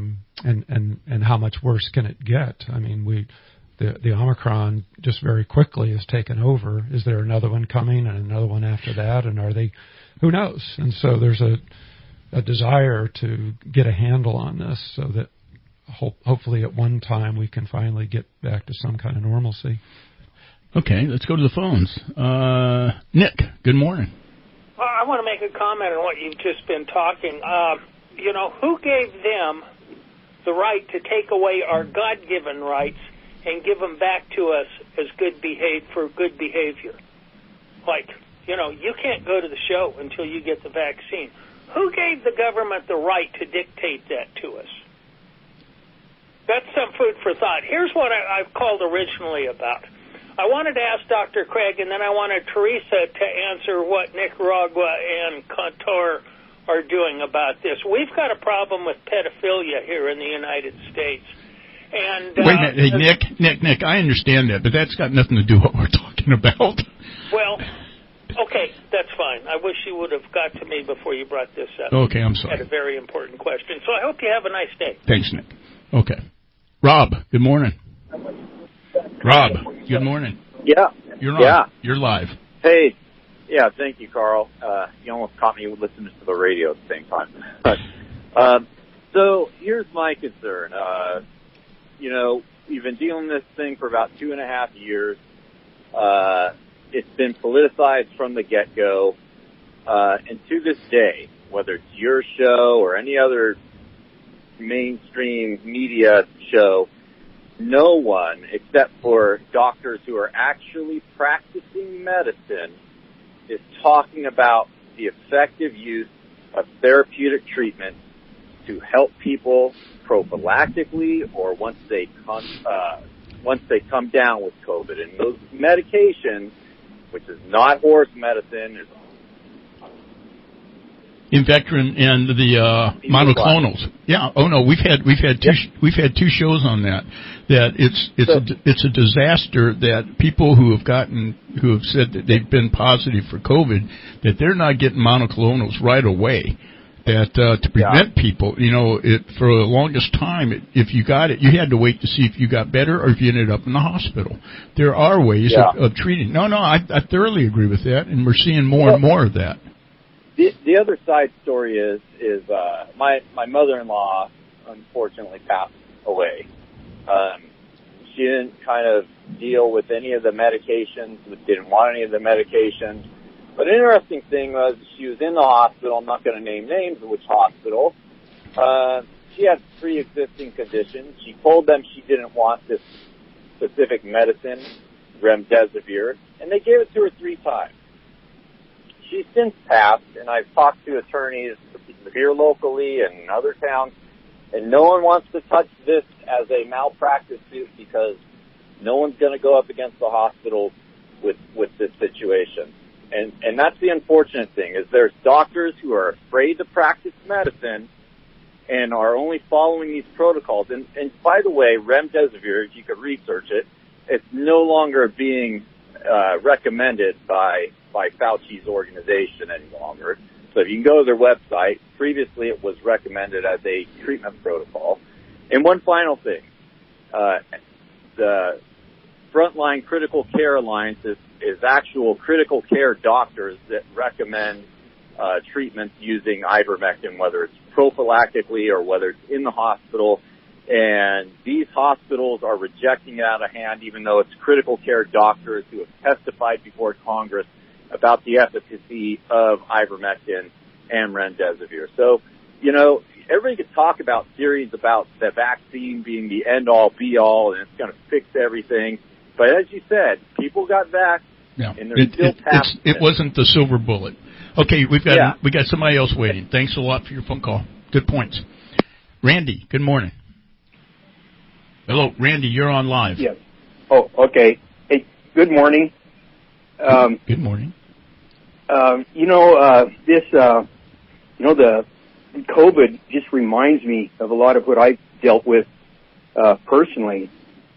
how much worse can it get? I mean, the Omicron just very quickly has taken over. Is there another one coming and another one after that? And are they? Who knows? And so there's a desire to get a handle on this so that hopefully at one time we can finally get back to some kind of normalcy. Okay, let's go to the phones. Nick, good morning. Well, I want to make a comment on what you've just been talking. Who gave them the right to take away our God-given rights and give them back to us as good behavior? Like, you can't go to the show until you get the vaccine. Who gave the government the right to dictate that to us? That's some food for thought. Here's what I've called originally about. I wanted to ask Dr. Craig, and then I wanted Teresa to answer what Nicaragua and Qatar are doing about this. We've got a problem with pedophilia here in the United States. And wait a minute, hey, Nick, I understand that, but that's got nothing to do with what we're talking about. Well, okay, that's fine. I wish you would have got to me before you brought this up. Okay, I'm sorry. I had a very important question. So I hope you have a nice day. Thanks, Nick. Okay. Rob, good morning. Rob, good morning. Yeah. You're on. Yeah. You're live. Hey. Yeah, thank you, Carl. You almost caught me listening to the radio at the same time. So here's my concern. We've been dealing with this thing for about 2.5 years. It's been politicized from the get-go. And to this day, whether it's your show or any other mainstream media show, no one, except for doctors who are actually practicing medicine, is talking about the effective use of therapeutic treatment to help people prophylactically or once they come down with COVID. And those medications, which is not horse medicine, is Invectrin and the monoclonals. Yeah. Oh no, we've had two shows on that. That it's a disaster that people who have said that they've been positive for COVID, that they're not getting monoclonals right away. That to prevent people, for the longest time, if you got it, you had to wait to see if you got better or if you ended up in the hospital. There are ways of treating. No, I thoroughly agree with that, and we're seeing more and more of that. The other side story is my mother-in-law unfortunately passed away. She didn't kind of deal with any of the medications, didn't want any of the medications. But an interesting thing was she was in the hospital. I'm not going to name names of which hospital. She had pre-existing conditions. She told them she didn't want this specific medicine, remdesivir, and they gave it to her 3 times. She's since passed, and I've talked to attorneys here locally and in other towns, and no one wants to touch this as a malpractice suit because no one's going to go up against the hospital with this situation. And that's the unfortunate thing, is there's doctors who are afraid to practice medicine and are only following these protocols. And by the way, remdesivir, if you could research it, it's no longer being recommended by Fauci's organization any longer. So if you can go to their website, previously it was recommended as a treatment protocol. And one final thing, the Frontline Critical Care Alliance is actual critical care doctors that recommend treatments using ivermectin, whether it's prophylactically or whether it's in the hospital. And these hospitals are rejecting it out of hand, even though it's critical care doctors who have testified before Congress about the efficacy of ivermectin and remdesivir. So, everybody can talk about theories about the vaccine being the end-all, be-all, and it's going to fix everything. But as you said, people got vaxxed, and they're still past it wasn't the silver bullet. Okay, we got somebody else waiting. Thanks a lot for your phone call. Good points. Randy, good morning. Hello, Randy, you're on live. Yes. Oh, okay. Hey, good morning. Good morning. The COVID just reminds me of a lot of what I've dealt with personally.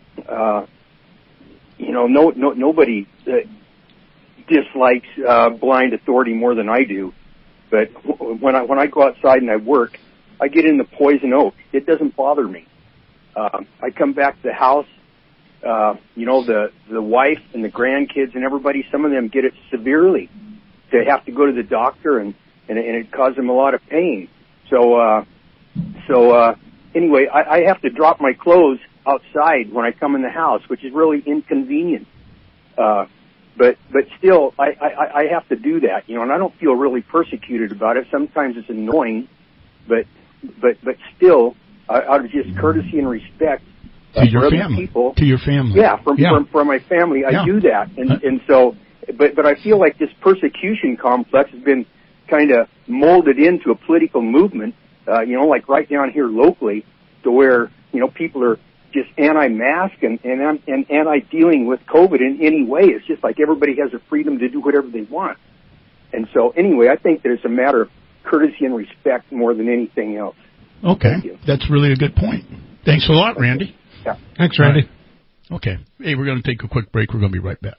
Nobody dislikes blind authority more than I do. But when I go outside and I work, I get in the poison oak. It doesn't bother me. I come back to the house. The wife and the grandkids and everybody, some of them get it severely. They have to go to the doctor, and it causes them a lot of pain. So anyway, I have to drop my clothes outside when I come in the house, which is really inconvenient. But still, I have to do that, and I don't feel really persecuted about it. Sometimes it's annoying, but still, out of just courtesy and respect to your other family, people, to your family, for my family, I do that, and so, but I feel like this persecution complex has been kind of molded into a political movement, like right down here locally, to where people are just anti-mask and anti-dealing with COVID in any way. It's just like everybody has the freedom to do whatever they want. And so, anyway, I think that it's a matter of courtesy and respect more than anything else. Okay, that's really a good point. Thanks a lot, Randy. Yeah. Thanks, Randy. Right. Okay. Hey, we're going to take a quick break. We're going to be right back.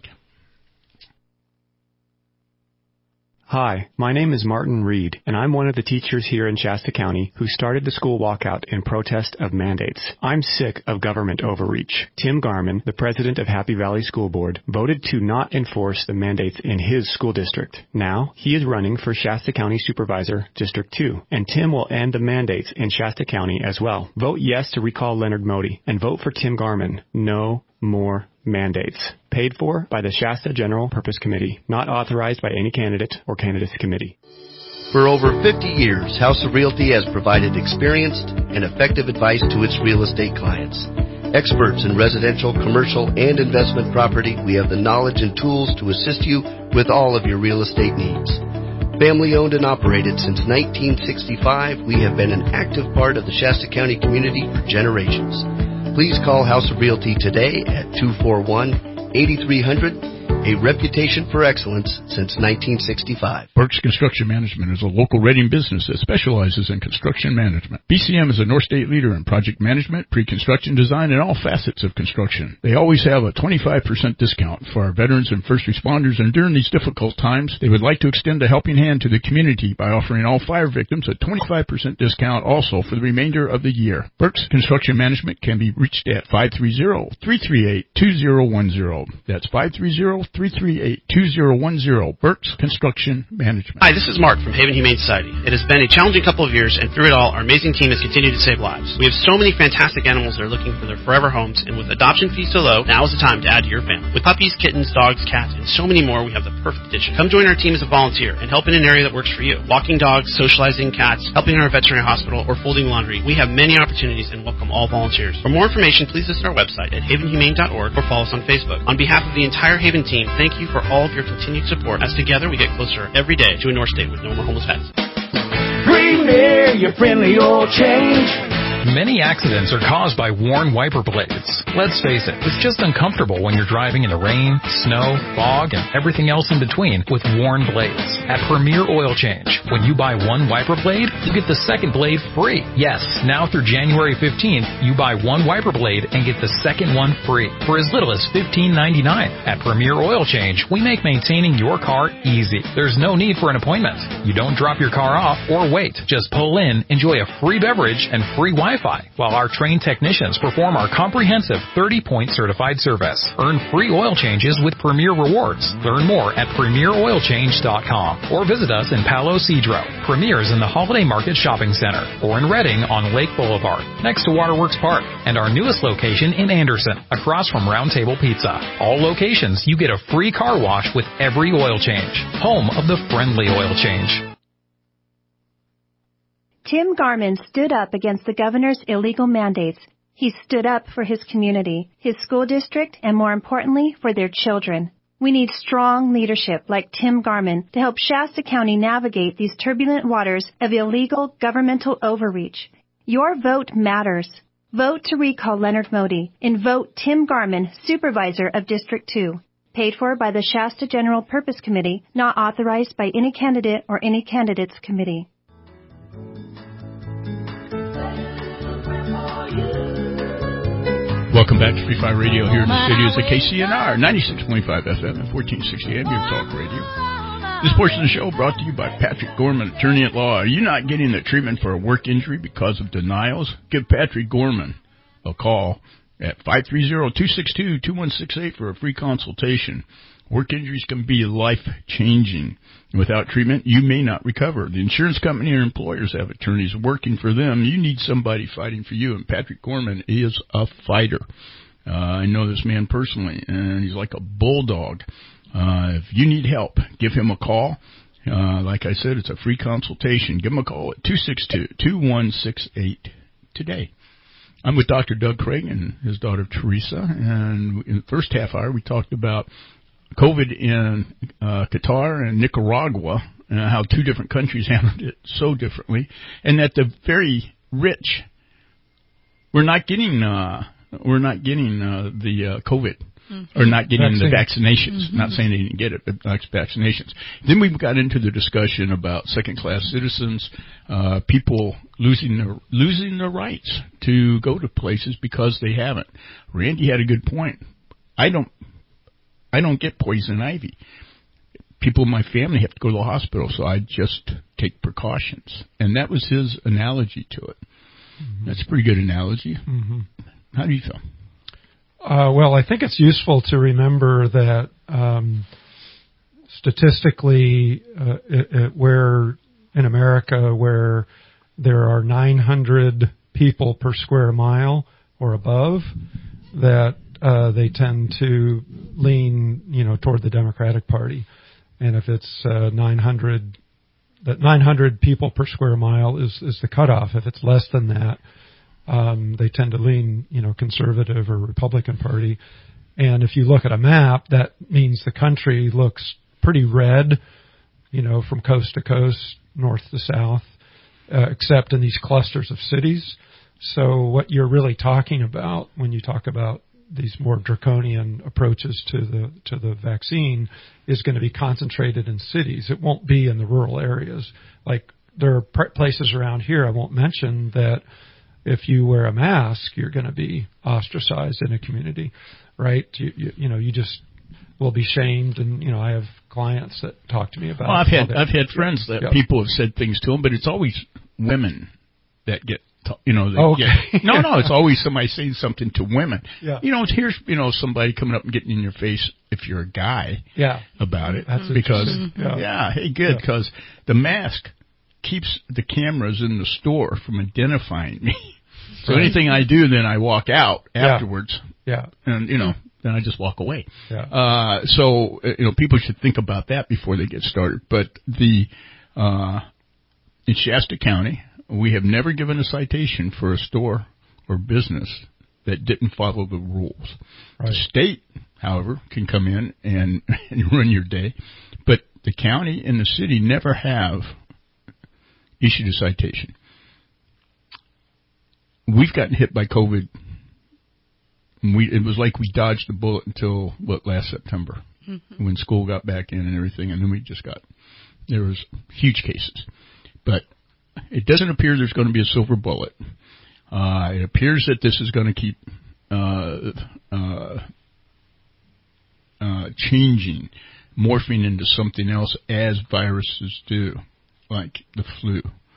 Hi, my name is Martin Reed, and I'm one of the teachers here in Shasta County who started the school walkout in protest of mandates. I'm sick of government overreach. Tim Garman, the president of Happy Valley School Board, voted to not enforce the mandates in his school district. Now, he is running for Shasta County Supervisor, District 2, and Tim will end the mandates in Shasta County as well. Vote yes to recall Leonard Modi, and vote for Tim Garman. No more mandates. Paid for by the Shasta General Purpose Committee, not authorized by any candidate or candidates committee. For over 50 years, House of Realty has provided experienced and effective advice to its real estate clients. Experts in residential, commercial, and investment property, we have the knowledge and tools to assist you with all of your real estate needs. Family owned and operated since 1965, we have been an active part of the Shasta County community for generations. Please call House of Realty today at 241-8300, a reputation for excellence since 1965. Burke's Construction Management is a local Reading business that specializes in construction management. BCM is a North State leader in project management, pre-construction design, and all facets of construction. They always have a 25% discount for our veterans and first responders, and during these difficult times, they would like to extend a helping hand to the community by offering all fire victims a 25% discount also for the remainder of the year. Burke's Construction Management can be reached at 530-338-2010. That's 530-338-2010. Burke's Construction Management. Hi, this is Mark from Haven Humane Society. It has been a challenging couple of years, and through it all, our amazing team has continued to save lives. We have so many fantastic animals that are looking for their forever homes, and with adoption fees so low, now is the time to add to your family. With puppies, kittens, dogs, cats, and so many more, we have the perfect addition. Come join our team as a volunteer and help in an area that works for you. Walking dogs, socializing cats, helping in our veterinary hospital, or folding laundry. We have many opportunities and welcome all volunteers. For more information, please visit our website at havenhumane.org or follow us on Facebook. On behalf of the entire Haven team, thank you for all of your continued support, as together we get closer every day to a North State with no more homeless pets. Premier, your friendly oil change. Many accidents are caused by worn wiper blades. Let's face it, it's just uncomfortable when you're driving in the rain, snow, fog, and everything else in between with worn blades. At Premier Oil Change, when you buy one wiper blade, you get the second blade free. Yes, now through January 15th, you buy one wiper blade and get the second one free for as little as $15.99. At Premier Oil Change, we make maintaining your car easy. There's no need for an appointment. You don't drop your car off or wait. Just pull in, enjoy a free beverage and free Wi-Fi while our trained technicians perform our comprehensive 30-point certified service. Earn free oil changes with Premier Rewards. Learn more at PremierOilChange.com or visit us in Palo Cedro. Premier is in the Holiday Market Shopping Center or in Reading on Lake Boulevard next to Waterworks Park, and our newest location in Anderson across from Round Table Pizza. All locations, you get a free car wash with every oil change. Home of the friendly oil change. Tim Garman stood up against the governor's illegal mandates. He stood up for his community, his school district, and more importantly, for their children. We need strong leadership like Tim Garman to help Shasta County navigate these turbulent waters of illegal governmental overreach. Your vote matters. Vote to recall Leonard Modi and vote Tim Garman, Supervisor of District 2. Paid for by the Shasta General Purpose Committee, not authorized by any candidate or any candidates committee. Welcome back to Free Fire Radio here in the studios of KCNR, 96.5 FM and 1460 AM, your talk radio. This portion of the show brought to you by Patrick Gorman, attorney at law. Are you not getting the treatment for a work injury because of denials? Give Patrick Gorman a call at 530-262-2168 for a free consultation. Work injuries can be life-changing. Without treatment, you may not recover. The insurance company or employers have attorneys working for them. You need somebody fighting for you, and Patrick Gorman is a fighter. I know this man personally, and he's like a bulldog. If you need help, give him a call. Like I said, it's a free consultation. Give him a call at 262-2168 today. I'm with Dr. Doug Craig and his daughter Teresa, and in the first half hour we talked about COVID in Qatar and Nicaragua, how two different countries handled it so differently, and that the very rich we're not getting the COVID. Or not getting the vaccinations. Not saying they didn't get it, but vaccinations. Then we got into the discussion about second-class citizens, people losing their rights to go to places because they haven't. Randy had a good point. I don't get poison ivy. People in my family have to go to the hospital, so I just take precautions. And that was his analogy to it. Mm-hmm. That's a pretty good analogy. Mm-hmm. How do you feel? Well, I think it's useful to remember that statistically, where in America where there are 900 people per square mile or above, that they tend to lean, toward the Democratic Party. And if it's 900 people per square mile is the cutoff. If it's less than that, they tend to lean, conservative or Republican Party. And if you look at a map, that means the country looks pretty red, from coast to coast, north to south, except in these clusters of cities. So what you're really talking about when you talk about these more draconian approaches to the vaccine is going to be concentrated in cities. It won't be in the rural areas. Like there are places around here I won't mention that if you wear a mask, you're going to be ostracized in a community, right? You just will be shamed, and I have clients that talk to me about. Well, I've had friends that people have said things to them, but it's always women that get. It's always somebody saying something to women. Yeah. Here's somebody coming up and getting in your face if you're a guy. Yeah. About it. That's because because the mask keeps the cameras in the store from identifying me. So anything I do, then I walk out afterwards. Yeah. And, then I just walk away. Yeah. So people should think about that before they get started. But in Shasta County, we have never given a citation for a store or business that didn't follow the rules. Right. The state, however, can come in and ruin your day. But the county and the city never have issued a citation. We've gotten hit by COVID. It was like we dodged the bullet until, last September, when school got back in and everything, and then there was huge cases. But it doesn't appear there's going to be a silver bullet. It appears that this is going to keep changing, morphing into something else as viruses do, like the flu.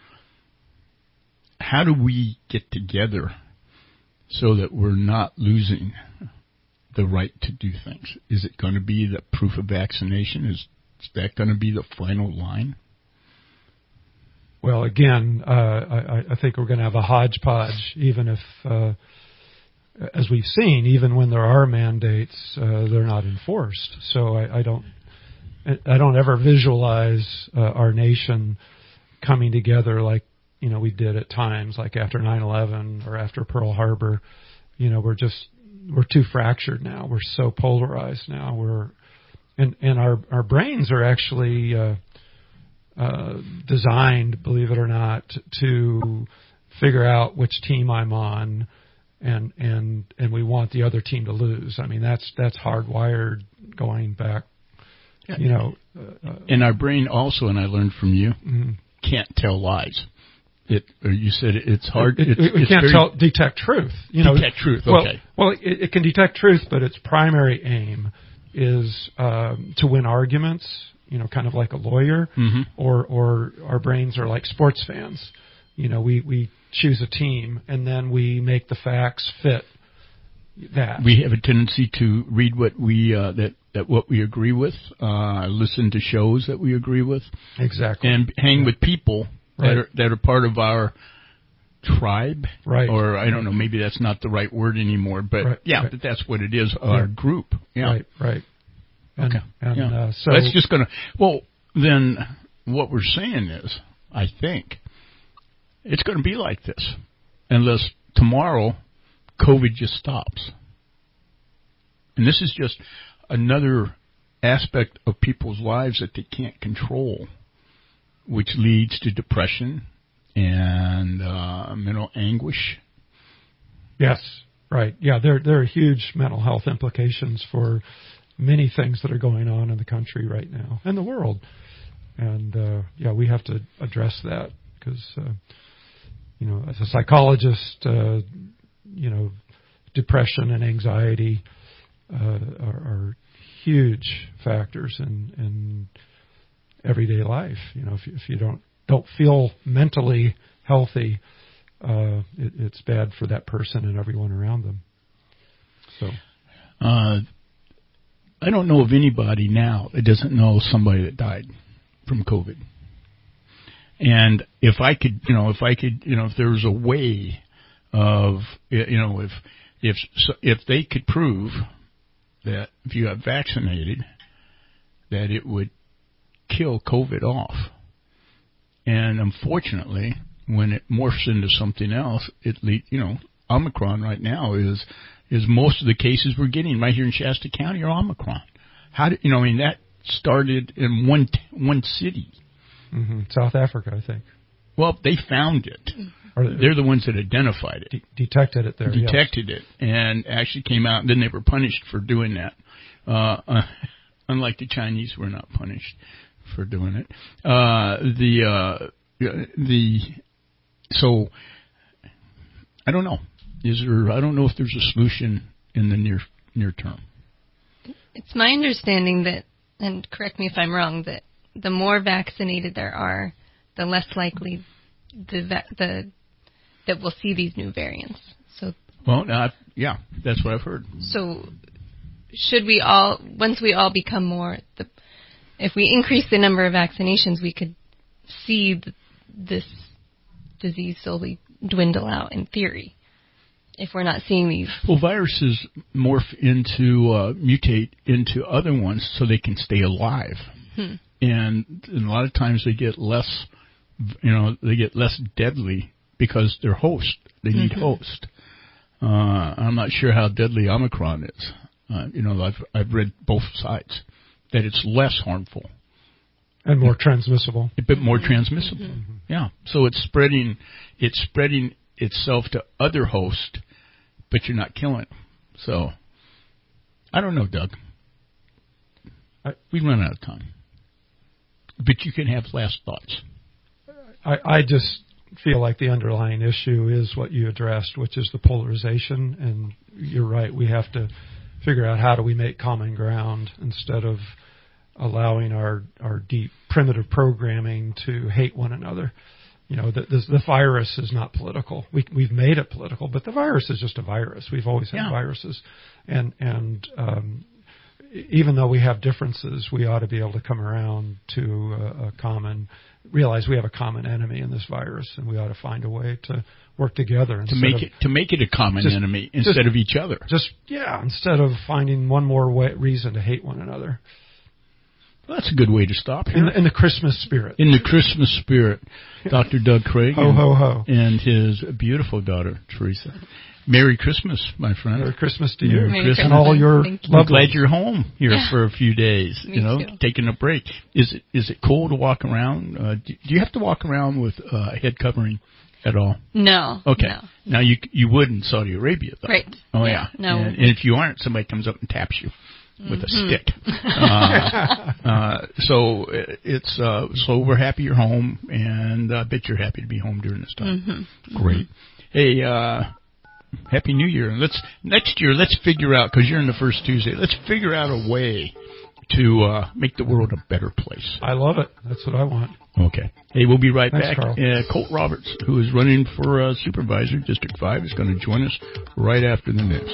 How do we get together so that we're not losing the right to do things? Is it going to be the proof of vaccination? Is that going to be the final line? Well, again, I think we're going to have a hodgepodge, even if, as we've seen, even when there are mandates, they're not enforced. So I don't ever visualize our nation coming together like, we did at times, like after 9/11 or after Pearl Harbor. We're too fractured now. We're so polarized now. And our brains are actually designed, believe it or not, to figure out which team I'm on, and we want the other team to lose. I mean, that's hardwired going back. And our brain also, and I learned from you, can't tell lies. You said it's hard. We can't detect truth. Detect truth. Okay. Well, it can detect truth, but its primary aim is to win arguments. Kind of like a lawyer, or our brains are like sports fans. We choose a team and then we make the facts fit that. We have a tendency to read what we what we agree with, listen to shows that we agree with, exactly, and hang with people that are part of our tribe, right? Or I don't know, maybe that's not the right word anymore, but but that's what it is. Our group, right. And, and so that's just going to. Well, then what we're saying is, I think it's going to be like this unless tomorrow COVID just stops. And this is just another aspect of people's lives that they can't control, which leads to depression and mental anguish. Yes, right. Yeah, there are huge mental health implications for many things that are going on in the country right now and the world. And, we have to address that because, as a psychologist, depression and anxiety are huge factors in everyday life. If you don't feel mentally healthy, it's bad for that person and everyone around them. So, I don't know of anybody now that doesn't know somebody that died from COVID. And if there was a way of, if they could prove that if you got vaccinated, that it would kill COVID off. And unfortunately, when it morphs into something else, Omicron right now is most of the cases we're getting right here in Shasta County are Omicron. That started in one city. Mm-hmm. South Africa, I think. Well, they found it. They're the ones that identified it. Detected it there. Detected it, and actually came out, and then they were punished for doing that. Unlike the Chinese, were not punished for doing it. So I don't know. I don't know if there's a solution in the near term. It's my understanding that, and correct me if I'm wrong, that the more vaccinated there are, the less likely that we'll see these new variants. So, that's what I've heard. So, should we all, once we all become more, if we increase the number of vaccinations, we could see this disease slowly dwindle out in theory. If we're not seeing these. Well, viruses morph mutate into other ones so they can stay alive. And a lot of times they get less deadly because they're host. They need host. I'm not sure how deadly Omicron is. I've read both sides, that it's less harmful. And more transmissible. A bit more transmissible. Yeah. So it's spreading itself to other hosts, but you're not killing them. So, I don't know, Doug. We run out of time. But you can have last thoughts. I just feel like the underlying issue is what you addressed, which is the polarization. And you're right, we have to figure out how do we make common ground instead of allowing our deep primitive programming to hate one another. The virus is not political. We've made it political, but the virus is just a virus. We've always had viruses. And even though we have differences, we ought to be able to come around to realize we have a common enemy in this virus, and we ought to find a way to work together to make it a common enemy instead of each other. Instead of finding one more reason to hate one another. Well, that's a good way to stop here. In the Christmas spirit. In the Christmas spirit. Dr. Doug Craig. Ho, ho, ho. And his beautiful daughter, Teresa. Merry Christmas, my friend. Merry Christmas to you. Merry Christmas. And all your I'm glad you're home here for a few days, taking a break. Is it cold to walk around? Do you have to walk around with a head covering at all? No. Okay. No. Now, you would in Saudi Arabia, though. Right. Oh, yeah. No. And if you aren't, somebody comes up and taps you with a stick. So we're happy you're home, and I bet you're happy to be home during this time. Great. Hey, Happy New Year. Next year, let's figure out, because you're in the first Tuesday, let's figure out a way to make the world a better place. I love it. That's what I want. Okay. Hey, we'll be right back. Carl. Colt Roberts, who is running for supervisor, District 5, is going to join us right after the news.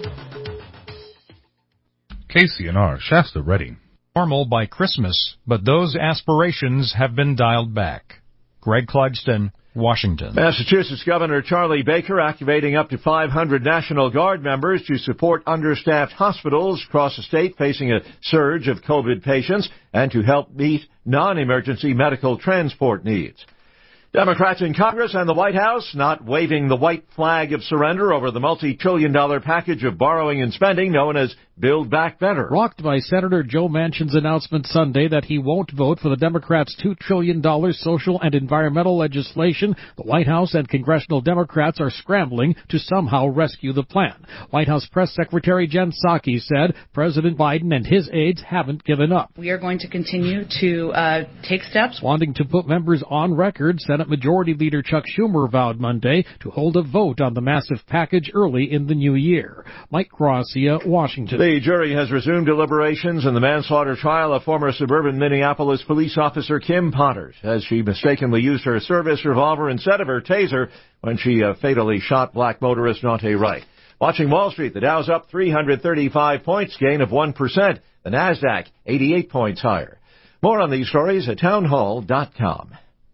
KCNR, Shasta Redding. Normal by Christmas, but those aspirations have been dialed back. Greg Clugston, Washington. Massachusetts Governor Charlie Baker activating up to 500 National Guard members to support understaffed hospitals across the state facing a surge of COVID patients and to help meet non-emergency medical transport needs. Democrats in Congress and the White House not waving the white flag of surrender over the multi-trillion-dollar package of borrowing and spending known as Build Back Better. Rocked by Senator Joe Manchin's announcement Sunday that he won't vote for the Democrats' $2 trillion social and environmental legislation, the White House and congressional Democrats are scrambling to somehow rescue the plan. White House Press Secretary Jen Psaki said President Biden and his aides haven't given up. We are going to continue to take steps. Wanting to put members on record, Senate Majority Leader Chuck Schumer vowed Monday to hold a vote on the massive package early in the new year. Mike Gracia, Washington. The jury has resumed deliberations in the manslaughter trial of former suburban Minneapolis police officer Kim Potter, as she mistakenly used her service revolver instead of her taser when she fatally shot black motorist Nante Wright. Watching Wall Street, the Dow's up 335 points, gain of 1%. The Nasdaq, 88 points higher. More on these stories at townhall.com.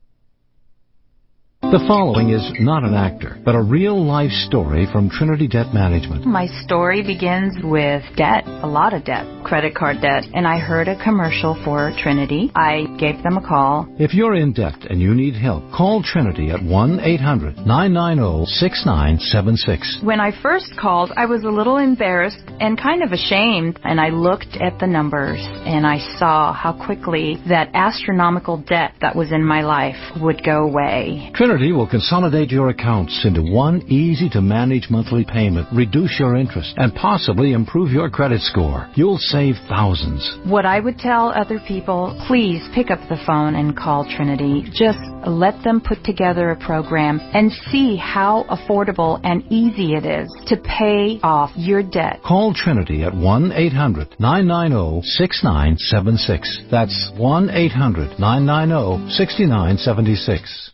The following is not an actor, but a real-life story from Trinity Debt Management. My story begins with debt, a lot of debt, credit card debt, and I heard a commercial for Trinity. I gave them a call. If you're in debt and you need help, call Trinity at 1-800-990-6976. When I first called, I was a little embarrassed and kind of ashamed, and I looked at the numbers, and I saw how quickly that astronomical debt that was in my life would go away. Trinity will consolidate your accounts into one easy-to-manage monthly payment, reduce your interest, and possibly improve your credit score. You'll save thousands. What I would tell other people, please pick up the phone and call Trinity. Just let them put together a program and see how affordable and easy it is to pay off your debt. Call Trinity at 1-800-990-6976. That's 1-800-990-6976.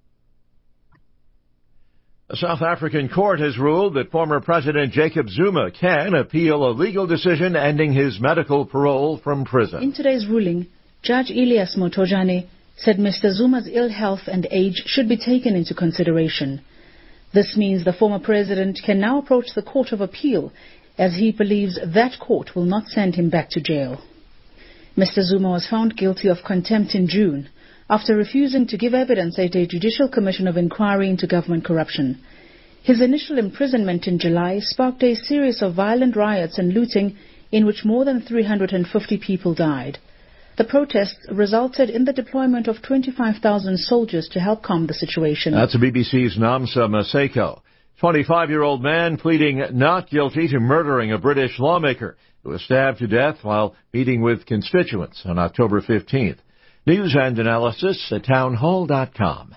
A South African court has ruled that former President Jacob Zuma can appeal a legal decision ending his medical parole from prison. In today's ruling, Judge Elias Motojane said Mr. Zuma's ill health and age should be taken into consideration. This means the former president can now approach the Court of Appeal, as he believes that court will not send him back to jail. Mr. Zuma was found guilty of contempt in June, after refusing to give evidence at a Judicial Commission of Inquiry into Government Corruption. His initial imprisonment in July sparked a series of violent riots and looting in which more than 350 people died. The protests resulted in the deployment of 25,000 soldiers to help calm the situation. That's BBC's Namsa Maseko. 25-year-old man pleading not guilty to murdering a British lawmaker who was stabbed to death while meeting with constituents on October 15th. News and analysis at townhall.com.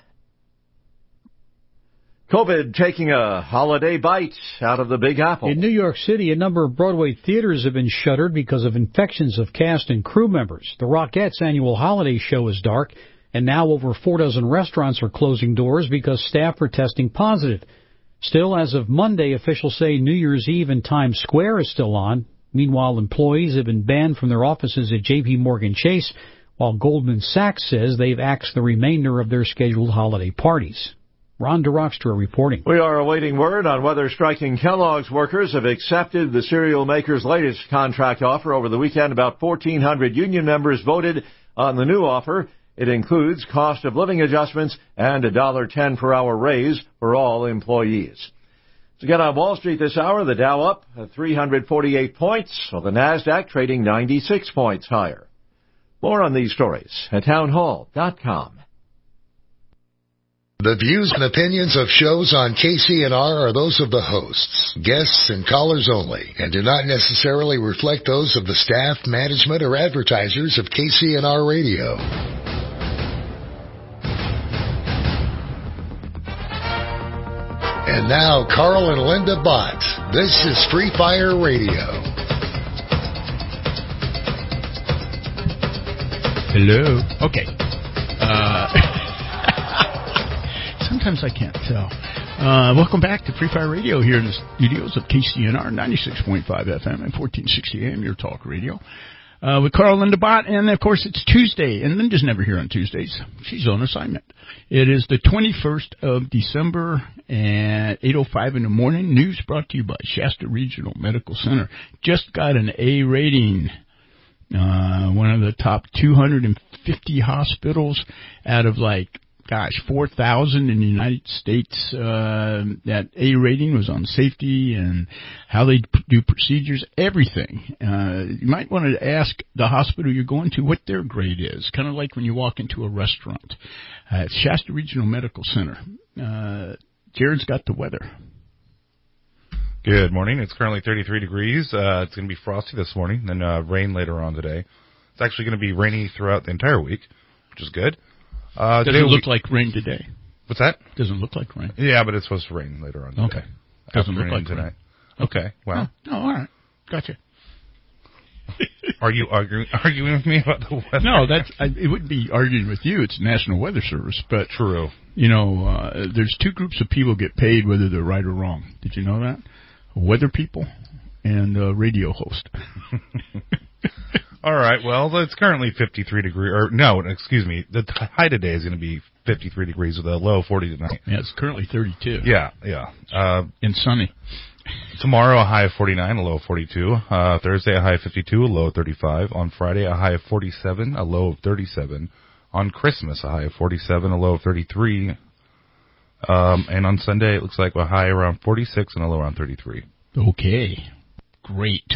COVID taking a holiday bite out of the Big Apple. In New York City, a number of Broadway theaters have been shuttered because of infections of cast and crew members. The Rockettes' annual holiday show is dark, and now over 4 dozen restaurants are closing doors because staff are testing positive. Still, as of Monday, officials say New Year's Eve in Times Square is still on. Meanwhile, employees have been banned from their offices at J.P. Morgan Chase, while Goldman Sachs says they've axed the remainder of their scheduled holiday parties. Ron DeRockstra reporting. We are awaiting word on whether striking Kellogg's workers have accepted the cereal maker's latest contract offer. Over the weekend, about 1,400 union members voted on the new offer. It includes cost of living adjustments and a $1.10 per hour raise for all employees. To get on Wall Street this hour, the Dow up 348 points, while the Nasdaq trading 96 points higher. More on these stories at townhall.com. The views and opinions of shows on KCNR are those of the hosts, guests, and callers only, and do not necessarily reflect those of the staff, management, or advertisers of KCNR Radio. And now, Carl and Linda Bott. This is Free Fire Radio. Hello. Okay. Sometimes I can't tell. Welcome back to Free Fire Radio here in the studios of KCNR 96.5 FM and 1460 AM, your talk radio. With Carl Linda Bott, and of course it's Tuesday, and Linda's never here on Tuesdays. She's on assignment. It is the 21st of December at 8:05 in the morning. News brought to you by Shasta Regional Medical Center. Just got an A rating. One of the top 250 hospitals out of 4,000 in the United States. That A rating was on safety and how they do procedures, everything. You might want to ask the hospital you're going to what their grade is, kind of like when you walk into a restaurant. It's Shasta Regional Medical Center. Jared's got the weather. Good morning. It's currently 33 degrees. It's going to be frosty this morning, then rain later on today. It's actually going to be rainy throughout the entire week, which is good. Doesn't look like rain today. What's that? Doesn't look like rain. Yeah, but it's supposed to rain later on today. Okay. Doesn't look like tonight. Rain. Okay. Well. Oh, all right. Gotcha. Are you arguing with me about the weather? No, it wouldn't be arguing with you. It's National Weather Service. But true. There's two groups of people get paid whether they're right or wrong. Did you know that? Weather people and radio host. All right. Well, it's currently 53 degrees. The high today is going to be 53 degrees with a low of 40 tonight. Yeah, it's currently 32. Yeah. And sunny. Tomorrow, a high of 49, a low of 42. Thursday, a high of 52, a low of 35. On Friday, a high of 47, a low of 37. On Christmas, a high of 47, a low of 33. And on Sunday, it looks like a high around 46 and a low around 33. Okay. Great.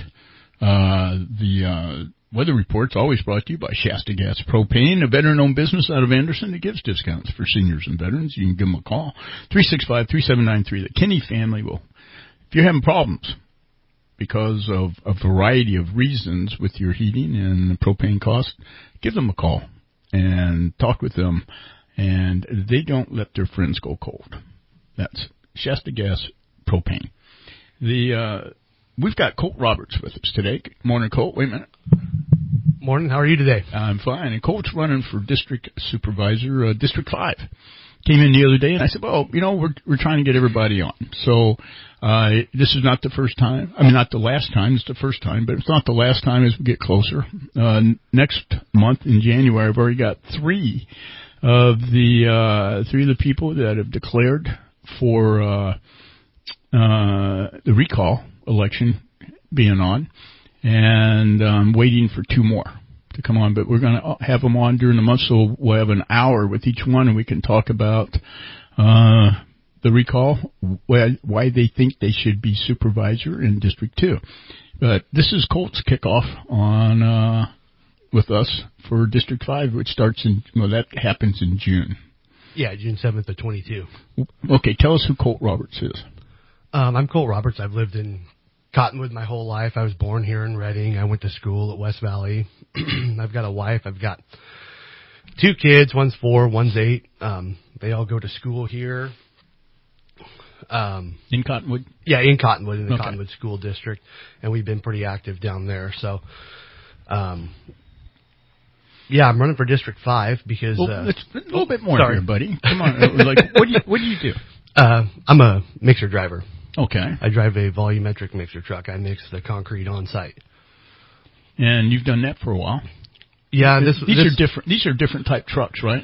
The weather report's always brought to you by Shasta Gas Propane, a veteran-owned business out of Anderson that gives discounts for seniors and veterans. You can give them a call, 365-3793. The Kinney family will. If you're having problems because of a variety of reasons with your heating and propane costs, give them a call and talk with them. And they don't let their friends go cold. That's Shasta Gas Propane. We've got Colt Roberts with us today. Good morning, Colt. Wait a minute. Morning. How are you today? I'm fine. And Colt's running for district supervisor, District 5. Came in the other day, and I said, well, we're trying to get everybody on. So this is not the first time. I mean, not the last time. It's the first time, but it's not the last time as we get closer. Next month in January, I've already got three of the people that have declared for the recall election being on, and I'm waiting for two more to come on, but we're going to have them on during the month, so we'll have an hour with each one, and we can talk about the recall, why they think they should be supervisor in District 2. But this is Colt's kickoff on with us for District 5, which starts that happens in June. Yeah, June 7th of 22. Okay, tell us who Colt Roberts is. I'm Colt Roberts. I've lived in Cottonwood my whole life. I was born here in Redding. I went to school at West Valley. I've got a wife. I've got two kids. One's 4, one's 8. They all go to school here. In Cottonwood? Yeah, in Cottonwood, in the Cottonwood School District. And we've been pretty active down there. So, yeah, I'm running for District 5 because... it's a little bit more here, buddy. Come on. What do you do? I'm a mixer driver. Okay. I drive a volumetric mixer truck. I mix the concrete on site. And you've done that for a while. Yeah, these are different. These are different type trucks, right?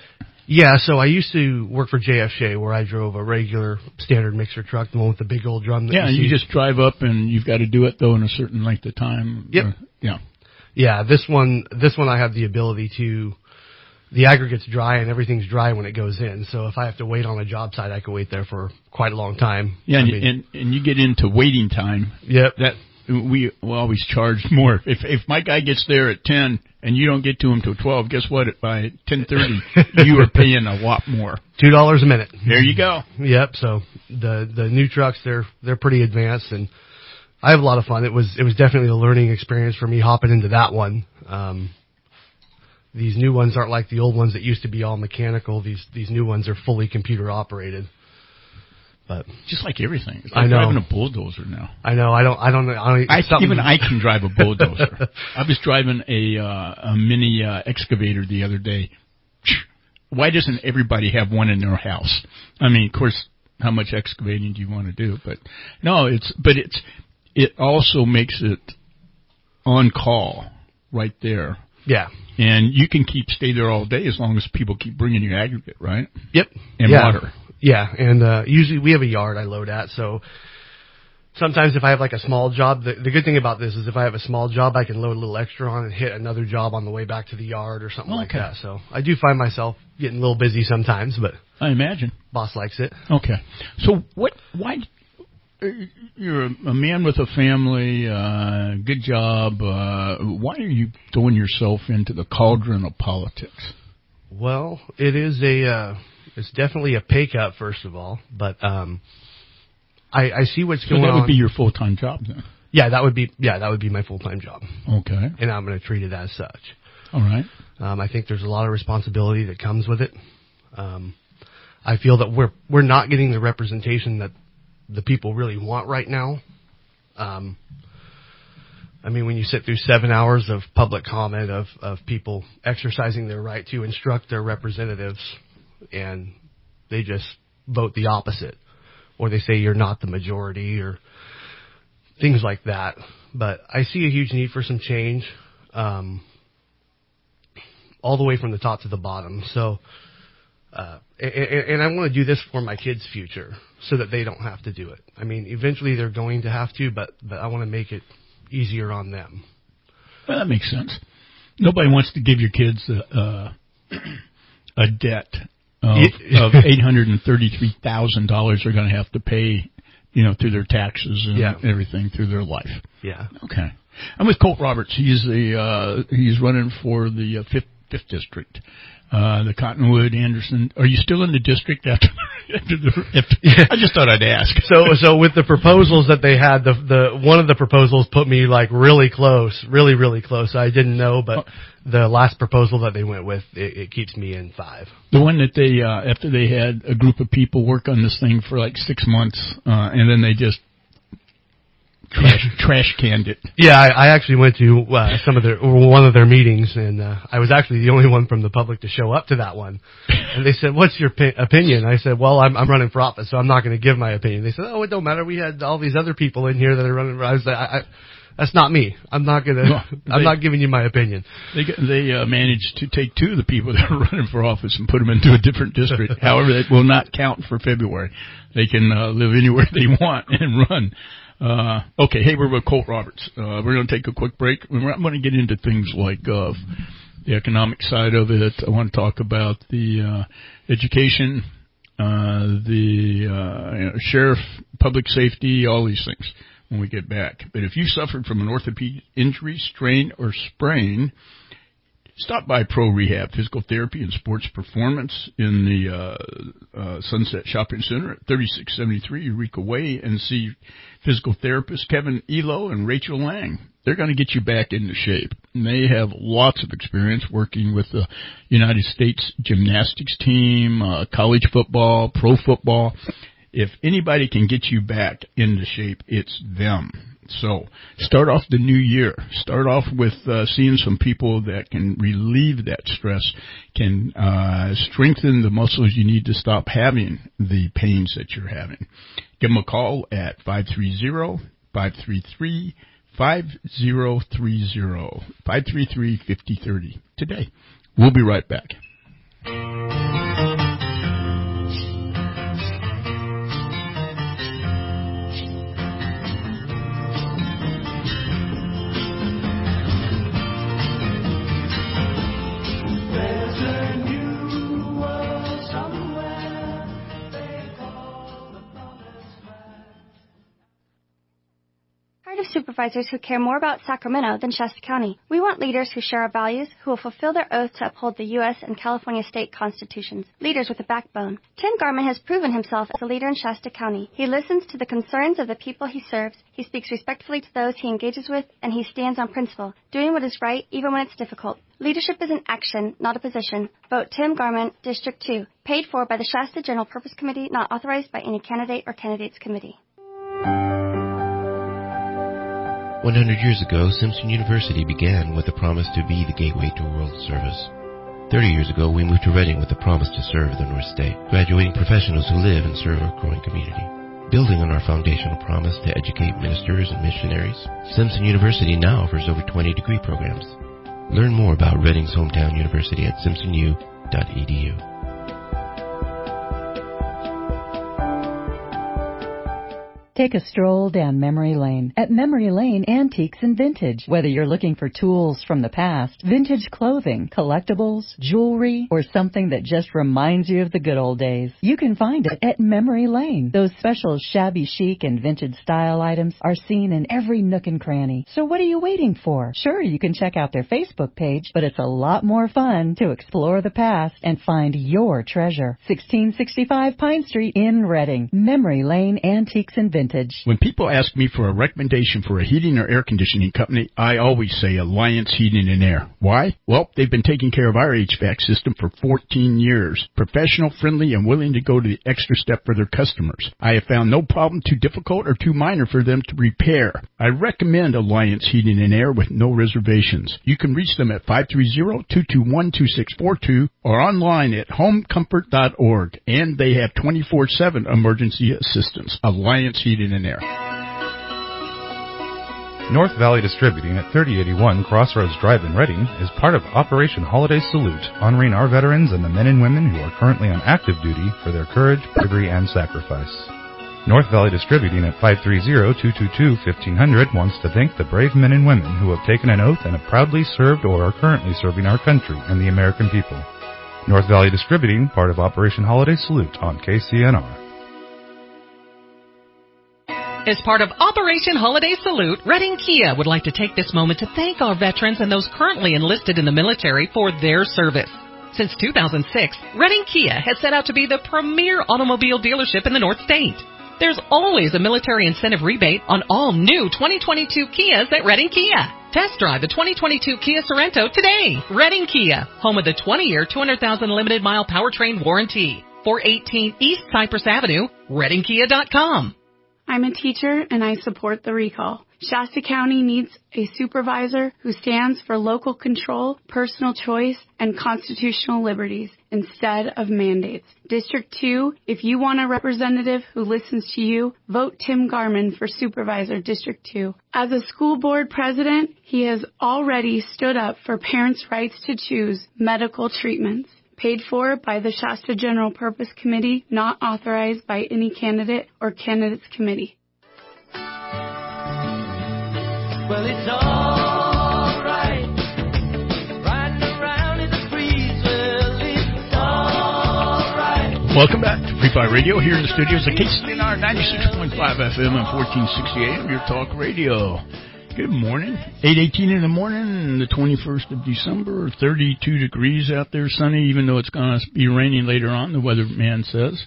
Yeah, so I used to work for JF Shea, where I drove a regular standard mixer truck, the one with the big old drum. Yeah, and you just drive up, and you've got to do it though in a certain length of time. Yep. Yeah. This one I have the ability to. The aggregate's dry and everything's dry when it goes in. So if I have to wait on a job site, I can wait there for quite a long time. Yeah, and you get into waiting time. Yep. That we always charge more. If my guy gets there at 10 and you don't get to him till 12, guess what? By 10:30, you are paying a lot more. $2 a minute. There you go. Yep. So the new trucks, they're pretty advanced, and I have a lot of fun. It was definitely a learning experience for me hopping into that one. These new ones aren't like the old ones that used to be all mechanical. These new ones are fully computer operated. But just like everything, it's like I know. driving a bulldozer now. I know. I don't know. Even I can drive a bulldozer. I was driving a mini excavator the other day. Why doesn't everybody have one in their house? I mean, of course, how much excavating do you want to do? But no, it also makes it on call right there. Yeah. And you can stay there all day as long as people keep bringing you aggregate, right? Yep. And water. Yeah, and usually we have a yard I load at, so sometimes if I have like a small job, the good thing about this is if I have a small job, I can load a little extra on and hit another job on the way back to the yard or something like that. So I do find myself getting a little busy sometimes, but I imagine boss likes it. Okay. So why you're a man with a family, good job. Why are you throwing yourself into the cauldron of politics? Well, it's definitely a pay cut, first of all, but I see what's going on. So that would be your full-time job then? Yeah, that would be my full-time job. Okay. And I'm going to treat it as such. All right. I think there's a lot of responsibility that comes with it. I feel that we're not getting the representation that the people really want right now. I mean, when you sit through 7 hours of public comment of people exercising their right to instruct their representatives, and they just vote the opposite, or they say you're not the majority, or things like that. But I see a huge need for some change, all the way from the top to the bottom. So, and I want to do this for my kids' future so that they don't have to do it. I mean, eventually they're going to have to, but I want to make it easier on them. Well, that makes sense. Nobody wants to give your kids a debt of $833,000 they're going to have to pay, through their taxes and everything through their life. Yeah. Okay. I'm with Colt Roberts. He's running for the 5th district. The Cottonwood, Anderson. Are you still in the district after I just thought I'd ask. So with the proposals that they had, the one of the proposals put me like really close, really close. I didn't know, but the last proposal that they went with, it keeps me in 5. The one that they, after they had a group of people work on this thing for like 6 months, and then they just trash canned it. Yeah, I actually went to one of their meetings, and I was actually the only one from the public to show up to that one. And they said, "What's your opinion?" I said, "Well, I'm running for office, so I'm not going to give my opinion." They said, "Oh, it don't matter. We had all these other people in here that are running." I was like, "That's not me. I'm not not giving you my opinion." They managed to take 2 of the people that are running for office and put them into a different district. However, that will not count for February. They can live anywhere they want and run. Okay, hey, we're with Colt Roberts. We're going to take a quick break. I'm going to get into things like the economic side of it. I want to talk about the education, the sheriff, public safety, all these things when we get back. But if you suffered from an orthopedic injury, strain, or sprain, stop by Pro Rehab Physical Therapy and Sports Performance in the Sunset Shopping Center at 3673 Eureka Way and see physical therapists Kevin Elo and Rachel Lang. They're going to get you back into shape. And they have lots of experience working with the United States gymnastics team, college football, pro football. If anybody can get you back into shape, it's them. So start off the new year. Start off with seeing some people that can relieve that stress, can strengthen the muscles you need to stop having the pains that you're having. Give them a call at 530-533-5030, 533-5030 today. We'll be right back. Board of Supervisors who care more about Sacramento than Shasta County. We want leaders who share our values, who will fulfill their oath to uphold the U.S. and California state constitutions. Leaders with a backbone. Tim Garman has proven himself as a leader in Shasta County. He listens to the concerns of the people he serves. He speaks respectfully to those he engages with, and he stands on principle, doing what is right even when it's difficult. Leadership is an action, not a position. Vote Tim Garman, District 2. Paid for by the Shasta General Purpose Committee, not authorized by any candidate or candidates committee. 100 years ago, Simpson University began with a promise to be the gateway to world service. 30 years ago, we moved to Reading with a promise to serve the North State, graduating professionals who live and serve our growing community. Building on our foundational promise to educate ministers and missionaries, Simpson University now offers over 20 degree programs. Learn more about Reading's hometown university at simpsonu.edu. Take a stroll down memory lane at Memory Lane Antiques and Vintage. Whether you're looking for tools from the past, vintage clothing, collectibles, jewelry, or something that just reminds you of the good old days, you can find it at Memory Lane. Those special shabby chic and vintage style items are seen in every nook and cranny. So what are you waiting for? Sure, you can check out their Facebook page, but it's a lot more fun to explore the past and find your treasure. 1665 Pine Street in Reading. Memory Lane Antiques and Vintage. When people ask me for a recommendation for a heating or air conditioning company, I always say Alliance Heating and Air. Why? Well, they've been taking care of our HVAC system for 14 years. Professional, friendly, and willing to go to the extra step for their customers. I have found no problem too difficult or too minor for them to repair. I recommend Alliance Heating and Air with no reservations. You can reach them at 530-221-2642 or online at homecomfort.org. And they have 24/7 emergency assistance. Alliance Heating and Air. North Valley Distributing at 3081 Crossroads Drive in Reading is part of Operation Holiday Salute, honoring our veterans and the men and women who are currently on active duty for their courage, bravery, and sacrifice. North Valley Distributing at 530-222-1500 wants to thank the brave men and women who have taken an oath and have proudly served or are currently serving our country and the American people. North Valley Distributing, part of Operation Holiday Salute on KCNR. As part of Operation Holiday Salute, Reading Kia would like to take this moment to thank our veterans and those currently enlisted in the military for their service. Since 2006, Reading Kia has set out to be the premier automobile dealership in the North State. There's always a military incentive rebate on all new 2022 Kias at Reading Kia. Test drive the 2022 Kia Sorento today. Reading Kia, home of the 20-year, 200,000 limited-mile powertrain warranty. 418 East Cypress Avenue, ReadingKia.com. I'm a teacher and I support the recall. Shasta County needs a supervisor who stands for local control, personal choice, and constitutional liberties instead of mandates. District 2, if you want a representative who listens to you, vote Tim Garman for Supervisor District 2. As a school board president, he has already stood up for parents' rights to choose medical treatments. Paid for by the Shasta General Purpose Committee, not authorized by any candidate or candidates committee. Well, it's all right. Riding around in the breeze. Well, it's all right. Welcome back to Free Fire Radio here in the studios at KCNR 96.5 FM and 1460 AM, your talk radio. Good morning. 8:18 in the morning, the 21st of December, 32 degrees out there, sunny, even though it's going to be raining later on, the weatherman says.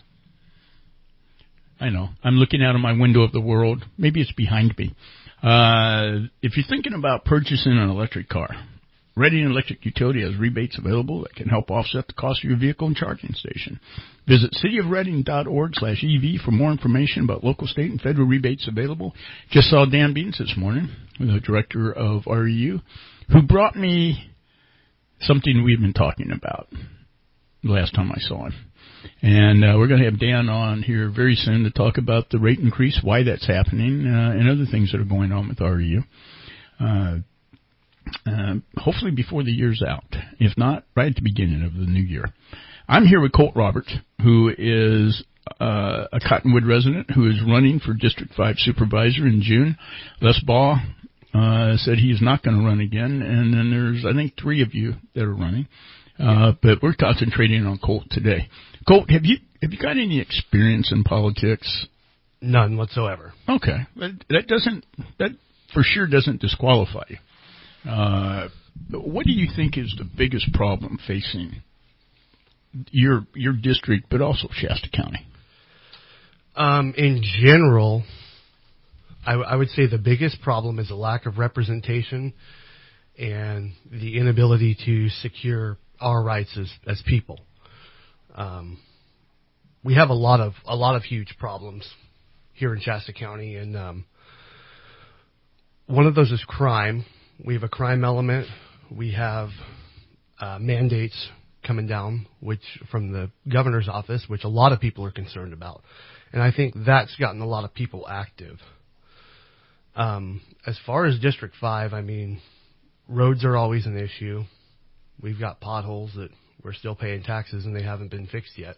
I know. I'm looking out of my window of the world. Maybe it's behind me. If you're thinking about purchasing an electric car, Reading Electric Utility has rebates available that can help offset the cost of your vehicle and charging station. Visit cityofreading.org/EV for more information about local, state, and federal rebates available. Just saw Dan Beans this morning, the director of REU, who brought me something we've been talking about the last time I saw him. And we're going to have Dan on here very soon to talk about the rate increase, why that's happening, and other things that are going on with REU. Hopefully before the year's out. If not, right at the beginning of the new year. I'm here with Colt Roberts, who is a Cottonwood resident who is running for District 5 Supervisor in June. Les Baugh said he is not going to run again, and then there's, I think, 3 of you that are running. But we're concentrating on Colt today. Colt, have you got any experience in politics? None whatsoever. Okay. That for sure doesn't disqualify you. What do you think is the biggest problem facing your district, but also Shasta County? In general, I would say the biggest problem is a lack of representation and the inability to secure our rights as people. We have a lot of huge problems here in Shasta County, and one of those is crime. We have a crime element. We have mandates coming down, which from the governor's office, which a lot of people are concerned about, and I think that's gotten a lot of people active. As far as District 5, I mean, roads are always an issue. We've got potholes that we're still paying taxes and they haven't been fixed yet.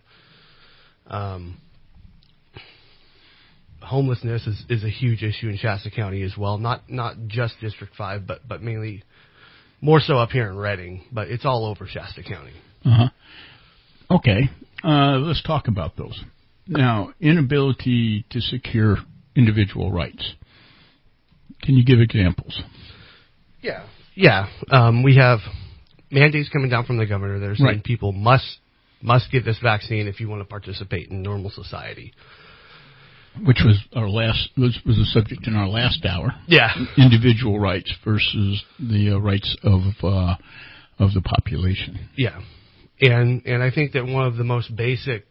Homelessness is a huge issue in Shasta County as well. Not just District 5, but mainly more so up here in Redding, but it's all over Shasta County. Uh-huh. Okay. Let's talk about those. Now, inability to secure individual rights. Can you give examples? Yeah. We have mandates coming down from the governor that are saying people must get this vaccine if you want to participate in normal society. Which was was the subject in our last hour. Yeah. Individual rights versus the rights of the population. Yeah. And I think that one of the most basic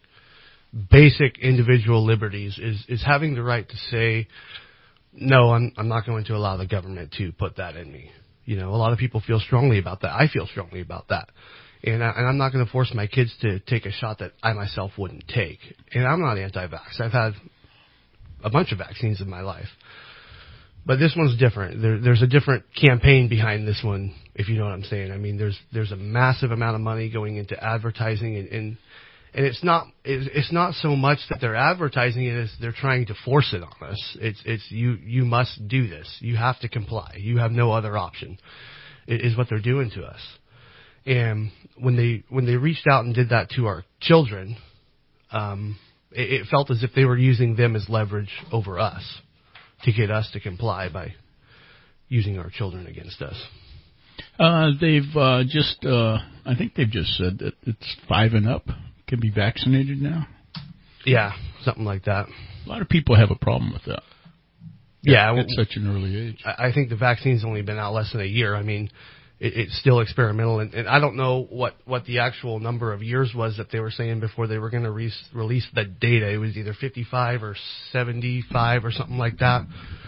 individual liberties is having the right to say, no, I'm not going to allow the government to put that in me. You know, a lot of people feel strongly about that. I feel strongly about that. And I'm not going to force my kids to take a shot that I myself wouldn't take. And I'm not anti-vax. I've had a bunch of vaccines in my life. But this one's different. There's a different campaign behind this one, if you know what I'm saying. I mean, there's a massive amount of money going into advertising, and it's not so much that they're advertising it as they're trying to force it on us. It's you must do this. You have to comply. You have no other option. Is what they're doing to us. And when they reached out and did that to our children, it felt as if they were using them as leverage over us to get us to comply by using our children against us. They've I think they've just said that it's 5 and up can be vaccinated now. Yeah, something like that. A lot of people have a problem with that. Yeah, at such an early age. I think the vaccine's only been out less than a year. I mean, it's still experimental, and I don't know what the actual number of years was that they were saying before they were going to release the data. It was either 55 or 75 or something like that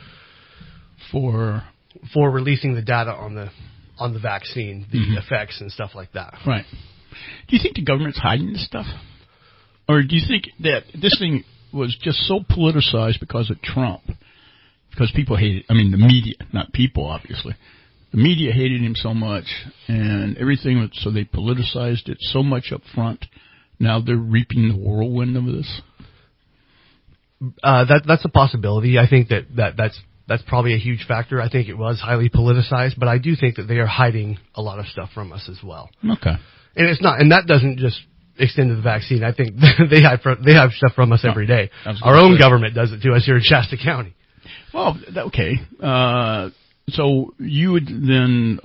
for releasing the data on the vaccine, the effects and stuff like that. Right. Do you think the government's hiding this stuff, or do you think that this thing was just so politicized because of Trump, because people hated? I mean, the media, not people, obviously. The media hated him so much, and everything, so they politicized it so much up front. Now they're reaping the whirlwind of this. That's a possibility. I think that's probably a huge factor. I think it was highly politicized, but I do think that they are hiding a lot of stuff from us as well. Okay. And it's not, and that doesn't just extend to the vaccine. I think they have stuff from us every day. Our own government does it to us here in Shasta County. Well, okay. So you would then,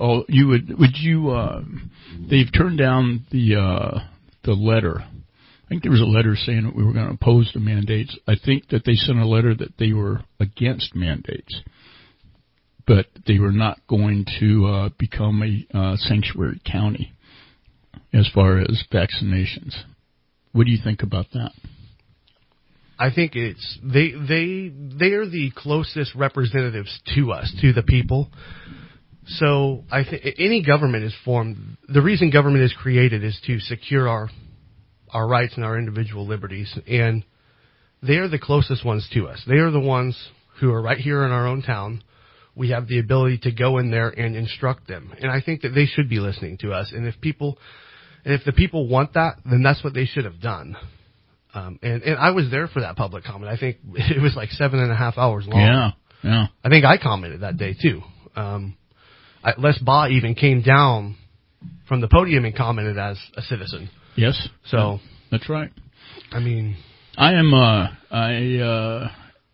they've turned down the letter. I think there was a letter saying that we were going to oppose the mandates. I think that they sent a letter that they were against mandates, but they were not going to become a sanctuary county as far as vaccinations. What do you think about that? I think it's they are the closest representatives to us, to the people. So I think any government is formed. The reason government is created is to secure our rights and our individual liberties, and they are the closest ones to us. They are the ones who are right here in our own town. We have the ability to go in there and instruct them, and I think that they should be listening to us. And if the people want that, then that's what they should have done. And I was there for that public comment. I think it was like 7.5 hours long. Yeah. I think I commented that day too. Les Baugh even came down from the podium and commented as a citizen. Yes. So that's right. I mean, I am.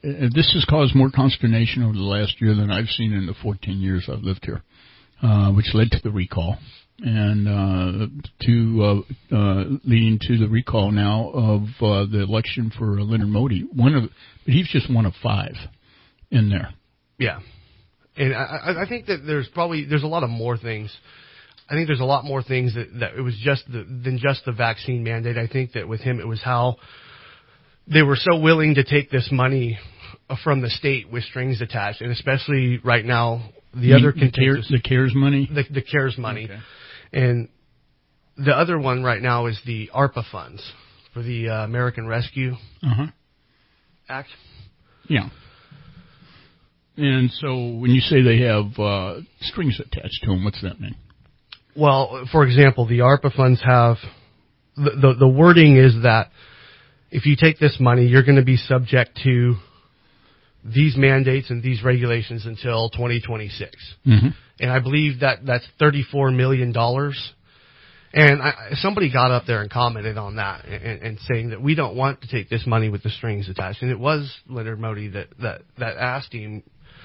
this has caused more consternation over the last year than I've seen in the 14 years I've lived here, which led to the recall and leading to the recall now of the election for Leonard Modi. But he's just one of 5 in there. Yeah, and I think that there's a lot of more things. I think there's a lot more things that it was than just the vaccine mandate. I think that with him it was how they were so willing to take this money from the state with strings attached, and especially right now the CARES money, the CARES money, okay. And the other one right now is the ARPA funds for the American Rescue Act. Yeah. And so when you say they have strings attached to them, what's that mean? Well, for example, the ARPA funds have the wording is that if you take this money, you're going to be subject to these mandates and these regulations until 2026. Mm-hmm. And I believe that's $34 million. And somebody got up there and commented on that and saying that we don't want to take this money with the strings attached. And it was Leonard Modi that asked him,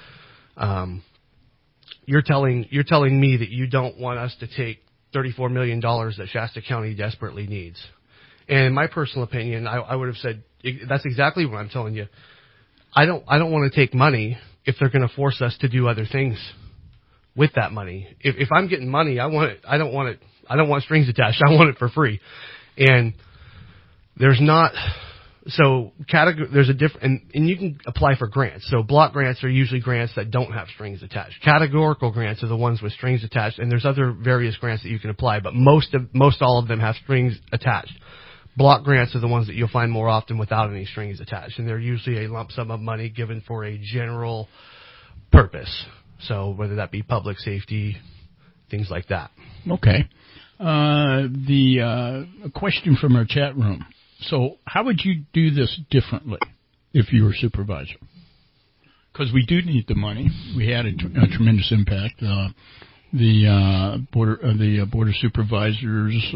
you're telling me that you don't want us to take $34 million that Shasta County desperately needs. And in my personal opinion, I would have said, that's exactly what I'm telling you. I don't want to take money if they're going to force us to do other things with that money. If I'm getting money, I want it. I don't want strings attached. I want it for free. And there's not. So there's a different, and you can apply for grants. So block grants are usually grants that don't have strings attached. Categorical grants are the ones with strings attached, and there's other various grants that you can apply, but most all of them have strings attached. Block grants are the ones that you'll find more often without any strings attached, and they're usually a lump sum of money given for a general purpose. So whether that be public safety, things like that. Okay. A question from our chat room. So how would you do this differently if you were supervisor? Because we do need the money. We had a tremendous impact. The board of supervisors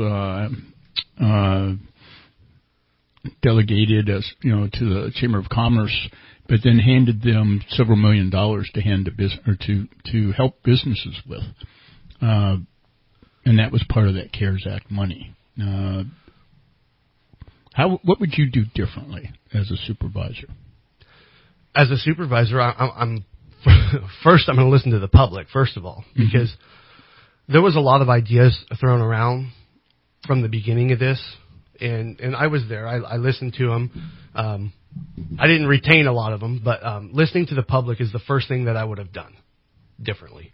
delegated us, to the Chamber of Commerce, but then handed them several $1 million to hand to help businesses with, and that was part of that CARES Act money. What would you do differently as a supervisor? As a supervisor, I'm first I'm going to listen to the public first of all, because there was a lot of ideas thrown around from the beginning of this. And I was there. I listened to them. I didn't retain a lot of them, but listening to the public is the first thing that I would have done differently.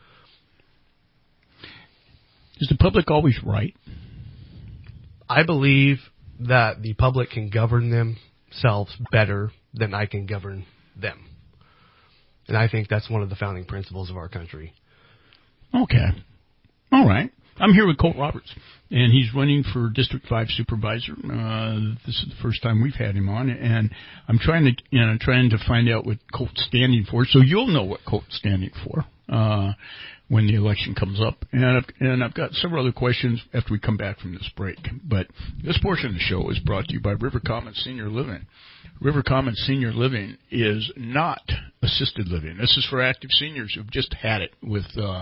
Is the public always right? I believe that the public can govern themselves better than I can govern them. And I think that's one of the founding principles of our country. Okay. All right. I'm here with Colt Roberts, and he's running for District 5 supervisor. This is the first time we've had him on, and I'm trying to find out what Colt's standing for, so you'll know what Colt's standing for when the election comes up. And I've got several other questions after we come back from this break. But this portion of the show is brought to you by River Commons Senior Living. River Commons Senior Living is not assisted living. This is for active seniors who've just had it with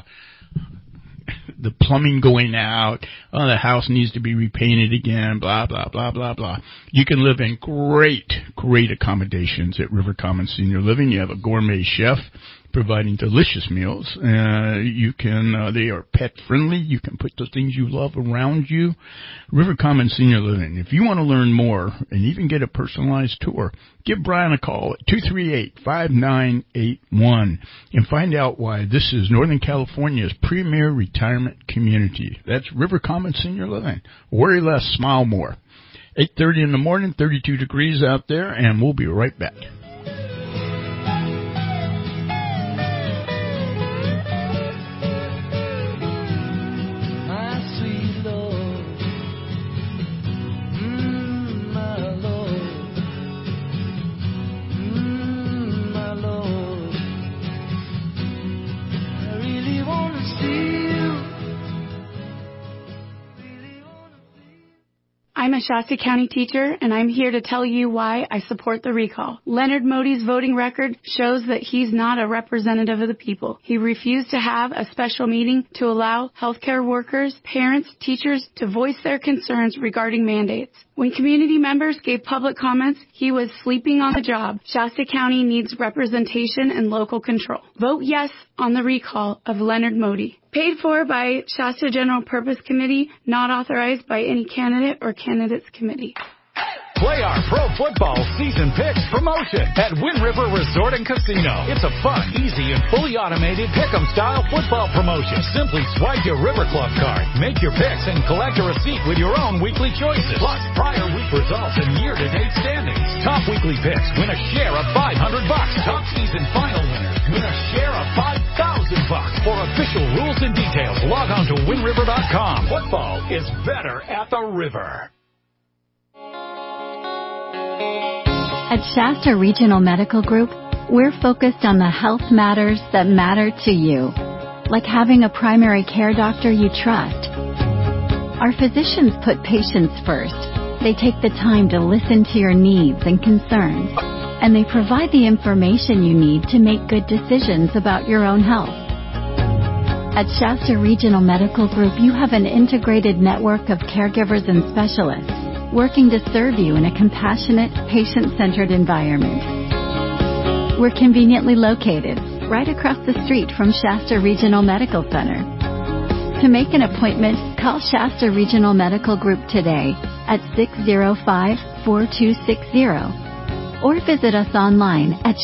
the plumbing going out, the house needs to be repainted again, blah, blah, blah, blah, blah. You can live in great accommodations at River Commons Senior Living. You have a gourmet chef providing delicious meals. They are pet friendly. You can put the things you love around you. River Commons Senior Living. If you want to learn more and even get a personalized tour, give Brian a call at 238-5981 and find out why this is Northern California's premier retirement community. That's River Commons Senior Living. Worry less, smile more. 8:30 in the morning, 32 degrees out there, and we'll be right back. I'm a Shasta County teacher, and I'm here to tell you why I support the recall. Leonard Moty's voting record shows that he's not a representative of the people. He refused to have a special meeting to allow healthcare workers, parents, teachers to voice their concerns regarding mandates. When community members gave public comments, he was sleeping on the job. Shasta County needs representation and local control. Vote yes on the recall of Leonard Moty. Paid for by Shasta General Purpose Committee, not authorized by any candidate or candidates committee. Play our pro football season picks promotion at Wind River Resort and Casino. It's a fun, easy, and fully automated pick'em style football promotion. Simply swipe your River Club card, make your picks, and collect a receipt with your own weekly choices. Plus, prior week results and year-to-date standings. Top weekly picks win a share of $500. Top season final winners win a share of $5,000. For official rules and details, log on to WindRiver.com. Football is better at the River. At Shasta Regional Medical Group, we're focused on the health matters that matter to you, like having a primary care doctor you trust. Our physicians put patients first. They take the time to listen to your needs and concerns, and they provide the information you need to make good decisions about your own health. At Shasta Regional Medical Group, you have an integrated network of caregivers and specialists working to serve you in a compassionate, patient-centered environment. We're conveniently located right across the street from Shasta Regional Medical Center. To make an appointment, call Shasta Regional Medical Group today at 605-4260 or visit us online at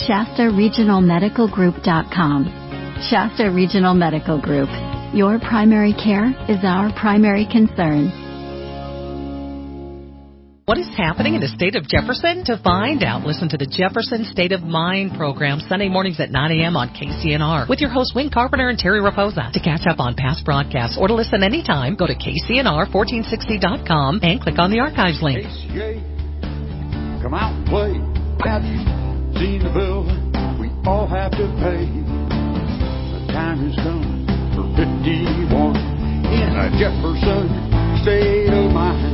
shastaregionalmedicalgroup.com. Shasta Regional Medical Group. Your primary care is our primary concern. What is happening in the state of Jefferson? To find out, listen to the Jefferson State of Mind program Sunday mornings at 9 a.m. on KCNR with your hosts Wayne Carpenter and Terry Raposa. To catch up on past broadcasts or to listen anytime, go to KCNR1460.com and click on the archives link. KCA, come out and play. Have you seen the bill we all have to pay? The time has come for 51 in a Jefferson State of Mind.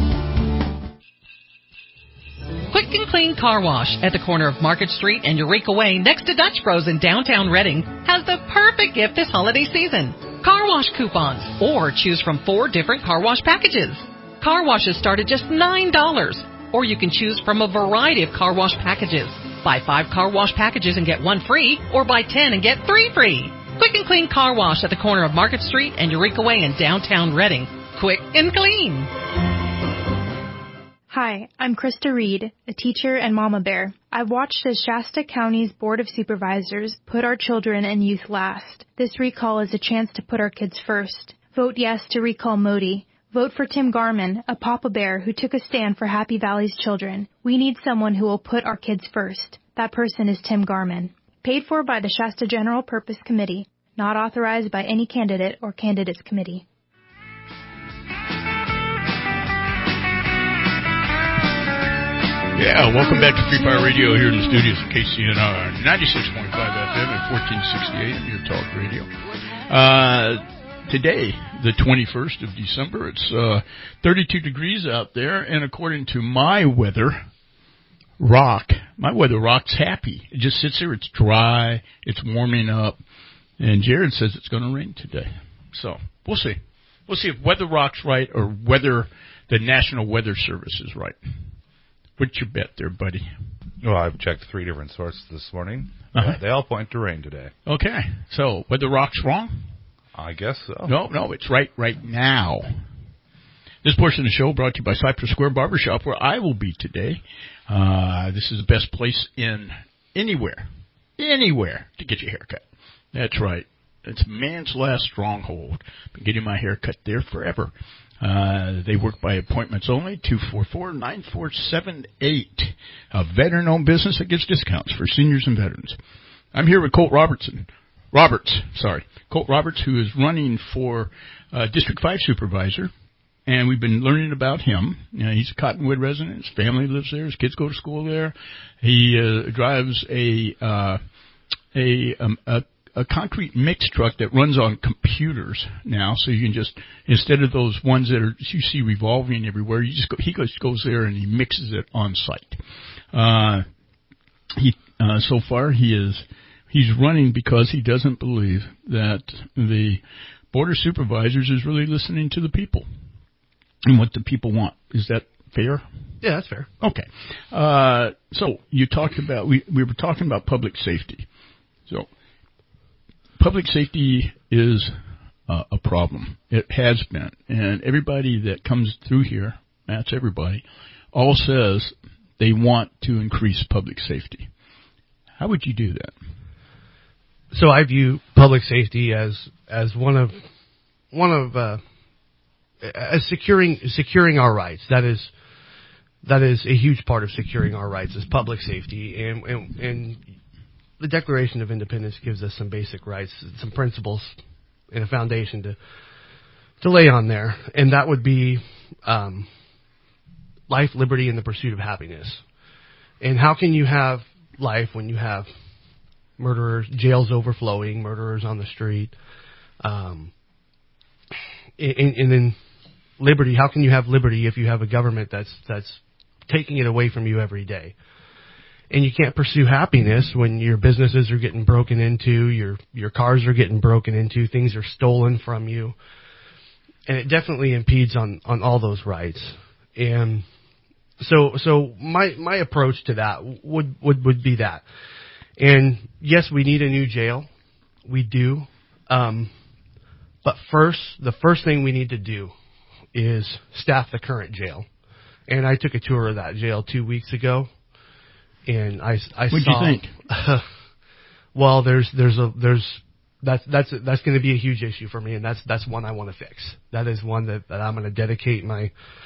Quick and Clean Car Wash at the corner of Market Street and Eureka Way next to Dutch Bros in downtown Reading has the perfect gift this holiday season. Car wash coupons, or choose from 4 different car wash packages. Car washes start at just $9, or you can choose from a variety of car wash packages. Buy 5 car wash packages and get 1 free, or buy 10 and get 3 free. Quick and Clean Car Wash at the corner of Market Street and Eureka Way in downtown Reading. Quick and clean. Hi, I'm Krista Reed, a teacher and mama bear. I've watched as Shasta County's Board of Supervisors put our children and youth last. This recall is a chance to put our kids first. Vote yes to recall Moty. Vote for Tim Garman, a papa bear who took a stand for Happy Valley's children. We need someone who will put our kids first. That person is Tim Garman. Paid for by the Shasta General Purpose Committee. Not authorized by any candidate or candidates committee. Yeah, welcome back to Free Fire Radio here in the studios of KCNR 96.5 FM and 1468 of your talk radio. Today, the 21st of December, it's 32 degrees out there, and according to my weather rock's happy. It just sits there, it's dry, it's warming up, and Jared says it's going to rain today. So, we'll see. We'll see if Weather Rock's right or whether the National Weather Service is right. What's your bet there, buddy? Well, I've checked 3 different sources this morning. They all point to rain today. Okay. So, Weather Rock's wrong? I guess so. No, it's right now. This portion of the show brought to you by Cypress Square Barbershop, where I will be today. This is the best place in anywhere to get your hair cut. That's right. It's man's last stronghold. Been getting my hair cut there forever. They work by appointments only, 244-9478. A veteran-owned business that gives discounts for seniors and veterans. I'm here with Colt Roberts, who is running for District 5 Supervisor, and we've been learning about him. You know, he's a Cottonwood resident. His family lives there. His kids go to school there. He drives a a concrete mix truck that runs on computers now, so you can just, instead of those ones that are you see revolving everywhere, you just he goes there and he mixes it on site. So far he's running because he doesn't believe that the Board of Supervisors is really listening to the people and what the people want. Is that fair? Yeah, that's fair. Okay. So you talked about, we were talking about public safety. So public safety is a problem. It has been. And everybody that comes through here, that's everybody, all says they want to increase public safety. How would you do that? So I view public safety as one of as securing our rights. That is a huge part of securing our rights is public safety, and the Declaration of Independence gives us some basic rights, some principles, and a foundation to lay on there, and that would be life, liberty, and the pursuit of happiness. And how can you have life when you have murderers, jails overflowing, murderers on the street, and then liberty? How can you have liberty if you have a government that's taking it away from you every day? And you can't pursue happiness when your businesses are getting broken into, your cars are getting broken into, things are stolen from you, and it definitely impedes on all those rights. And so my approach to that would be that. And yes, we need a new jail. We do. But the first thing we need to do is staff the current jail. And I took a tour of that jail 2 weeks ago, and I What'd saw. you think? Well, that's going to be a huge issue for me, and that's one I want to fix. That is one that I'm going to dedicate my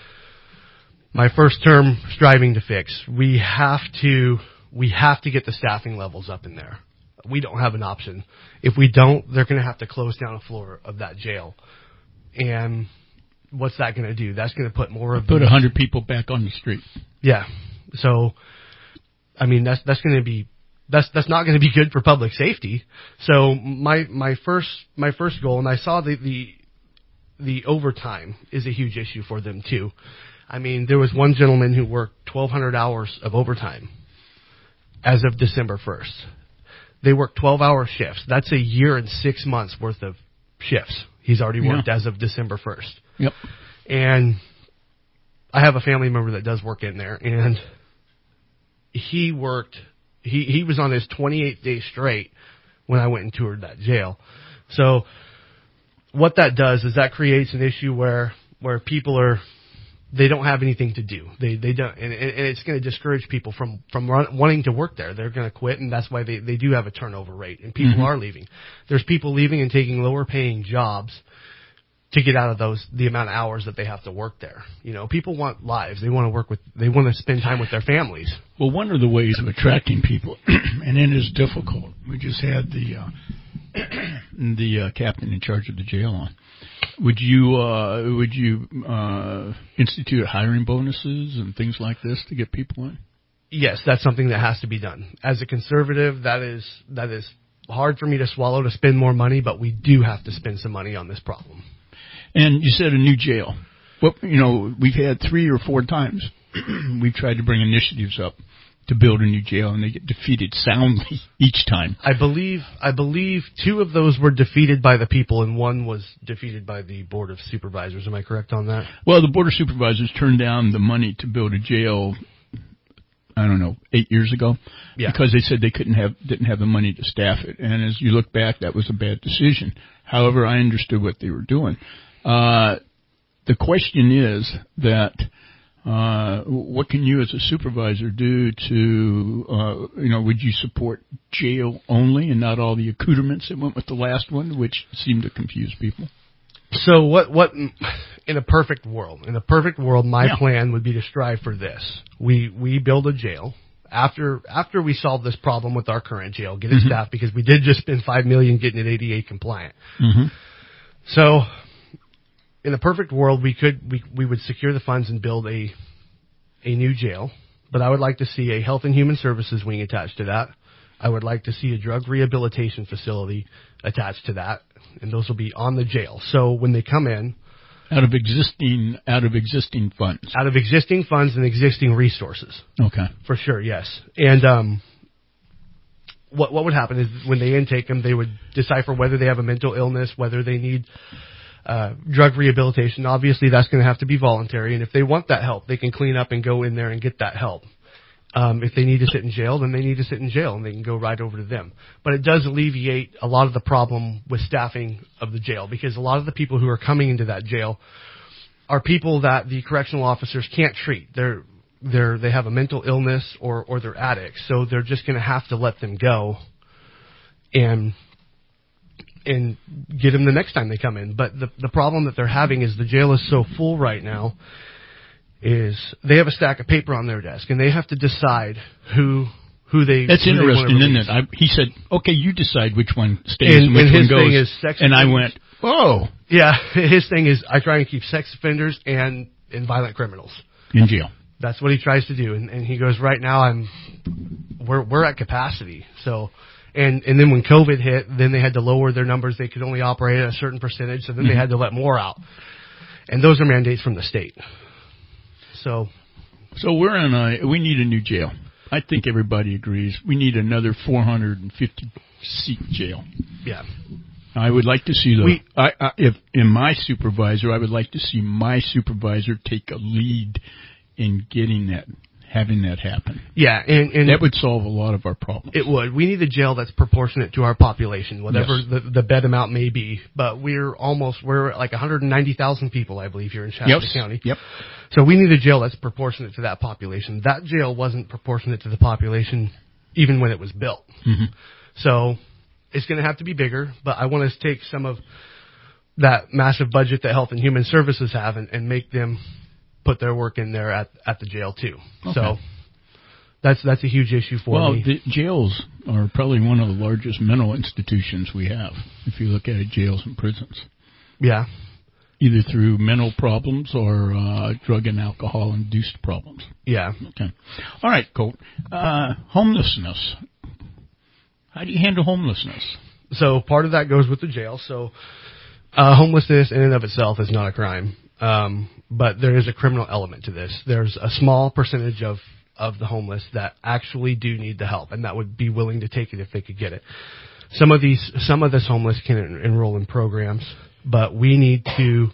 first term striving to fix. We have to get the staffing levels up in there. We don't have an option. If we don't, they're going to have to close down a floor of that jail. And what's that going to do? That's going to put more of 100 people back on the street. Yeah. So, I mean, that's going to be that's not going to be good for public safety. So my first goal, and I saw the overtime is a huge issue for them too. I mean, there was one gentleman who worked 1,200 hours of overtime as of December 1st. They worked 12-hour shifts. That's a year and 6 months worth of shifts he's already worked as of December 1st. Yep. And I have a family member that does work in there, and he worked. He was on his 28th day straight when I went and toured that jail. So what that does is that creates an issue where people they don't have anything to do. They don't, and it's going to discourage people from wanting to work there. They're going to quit, and that's why they do have a turnover rate, and people are leaving. There's people leaving and taking lower paying jobs to get out of the amount of hours that they have to work there. You know, people want lives. They want to spend time with their families. Well, one of the ways of attracting people, and it is difficult. We just had the captain in charge of the jail on. Would you institute hiring bonuses and things like this to get people in? Yes, that's something that has to be done. As a conservative, that is hard for me to swallow, to spend more money, but we do have to spend some money on this problem. And you said a new jail. Well, we've had 3 or 4 times we've tried to bring initiatives up to build a new jail, and they get defeated soundly each time. I believe 2 of those were defeated by the people, and 1 was defeated by the Board of Supervisors. Am I correct on that? Well, the Board of Supervisors turned down the money to build a jail, 8 years ago, because they said they didn't have the money to staff it. And as you look back, that was a bad decision. However, I understood what they were doing. The question is that what can you as a supervisor do to, would you support jail only and not all the accoutrements that went with the last one, which seemed to confuse people? So what in a perfect world, my plan would be to strive for this. We build a jail after we solve this problem with our current jail, get it staffed, because we did just spend $5 million getting it ADA compliant. So in a perfect world, we would secure the funds and build a new jail, but I would like to see a Health and Human Services wing attached to that, I would like to see a drug rehabilitation facility attached to that, and those will be on the jail. So when they come in, out of existing funds, and existing resources. Okay, for sure, yes. And what would happen is when they intake them, they would decipher whether they have a mental illness, whether they need drug rehabilitation. Obviously, that's going to have to be voluntary, and if they want that help, they can clean up and go in there and get that help. If they need to sit in jail, then they need to sit in jail, and they can go right over to them. But it does alleviate a lot of the problem with staffing of the jail, because a lot of the people who are coming into that jail are people that the correctional officers can't treat. They have a mental illness or they're addicts, so they're just going to have to let them go and get them the next time they come in. But the problem that they're having is the jail is so full right now. Is they have a stack of paper on their desk, and they have to decide who they. That's interesting, isn't it? He said, "Okay, you decide which one stays and which one goes." Thing is sex and offenders. I went, "Oh, yeah." His thing is, I try and keep sex offenders and violent criminals in jail. That's what he tries to do, and he goes, "Right now, we're at capacity." So, and then when COVID hit, then they had to lower their numbers. They could only operate at a certain percentage, so then they had to let more out, and those are mandates from the state. So we need a new jail. I think everybody agrees. We need another 450 seat jail. Yeah. I would like to see if in my supervisor, I would like to see my supervisor take a lead in having that happen. Yeah, and that would solve a lot of our problems. It would. We need a jail that's proportionate to our population, whatever the bed amount may be. But we're at like 190,000 people, I believe, here in Shasta County. Yep. So we need a jail that's proportionate to that population. That jail wasn't proportionate to the population even when it was built. Mm-hmm. So it's going to have to be bigger, but I want to take some of that massive budget that Health and Human Services have and make them put their work in there at the jail too. Okay. So that's a huge issue for me. Well, the jails are probably one of the largest mental institutions we have, if you look at it, jails and prisons. Yeah. Either through mental problems or drug and alcohol-induced problems. Yeah. Okay. All right, Colt. Homelessness. How do you handle homelessness? So part of that goes with the jail. So homelessness in and of itself is not a crime. But there is a criminal element to this. There's a small percentage of the homeless that actually do need the help, and that would be willing to take it if they could get it. Some of this homeless can enroll in programs, but we need to,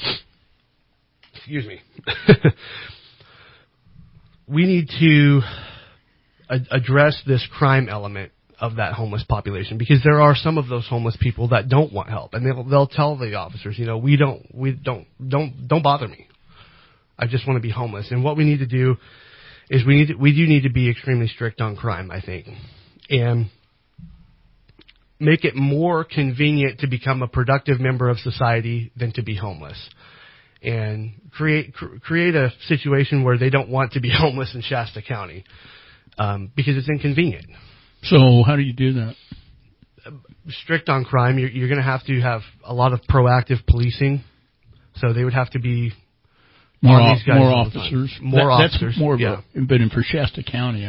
we need to address this crime element of that homeless population, because there are some of those homeless people that don't want help, and they'll tell the officers, don't bother me. I just want to be homeless. And what we need to do is we do need to be extremely strict on crime, I think, and make it more convenient to become a productive member of society than to be homeless, and create a situation where they don't want to be homeless in Shasta County, because it's inconvenient. So how do you do that? Strict on crime. You're going to have a lot of proactive policing. So they would have to be more officers. Officers. That's more of for Shasta County,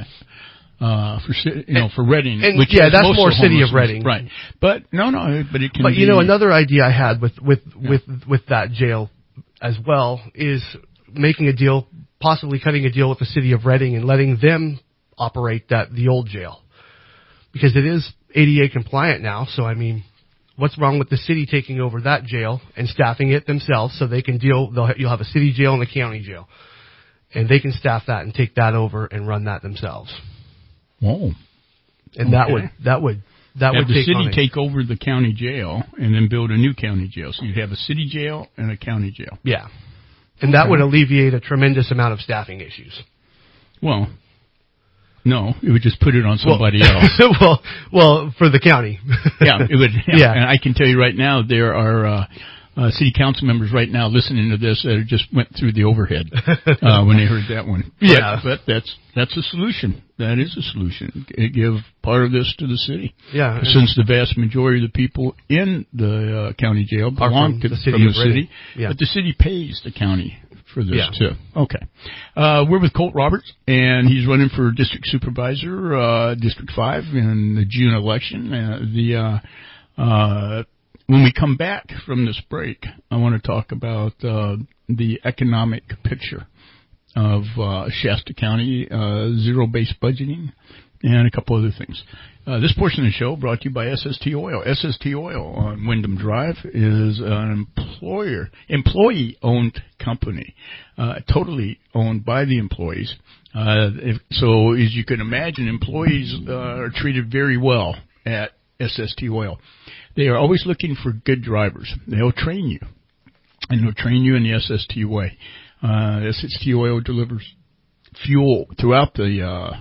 for Redding. That's more city of Redding, right? But but it can. But another idea I had with that jail as well is making a deal, possibly cutting a deal with the city of Redding and letting them operate the old jail. Because it is ADA compliant now, so I mean, what's wrong with the city taking over that jail and staffing it themselves so they can you'll have a city jail and a county jail, and they can staff that and take that over and run that themselves. Whoa! And that would have the city take over the county jail and then build a new county jail, so you'd have a city jail and a county jail. Yeah, and that would alleviate a tremendous amount of staffing issues. Well. No, it would just put it on somebody else. well, for the county. Yeah, it would. Yeah. And I can tell you right now, there are city council members right now listening to this that just went through the overhead when they heard that one. Yeah, but that's a solution. That is a solution. Give part of this to the city. Yeah. Since the vast majority of the people in the county jail belong to the city. Yeah. But the city pays the county for this, too. Okay. We're with Colt Roberts, and he's running for district supervisor, District 5 in the June election. When we come back from this break, I want to talk about the economic picture of Shasta County, zero-based budgeting, and a couple other things. This portion of the show brought to you by SST Oil. SST Oil on Wyndham Drive is an employee-owned company, totally owned by the employees. So as you can imagine, employees are treated very well at SST Oil. They are always looking for good drivers. They'll train you, and they'll train you in the SST way. SST Oil delivers fuel throughout the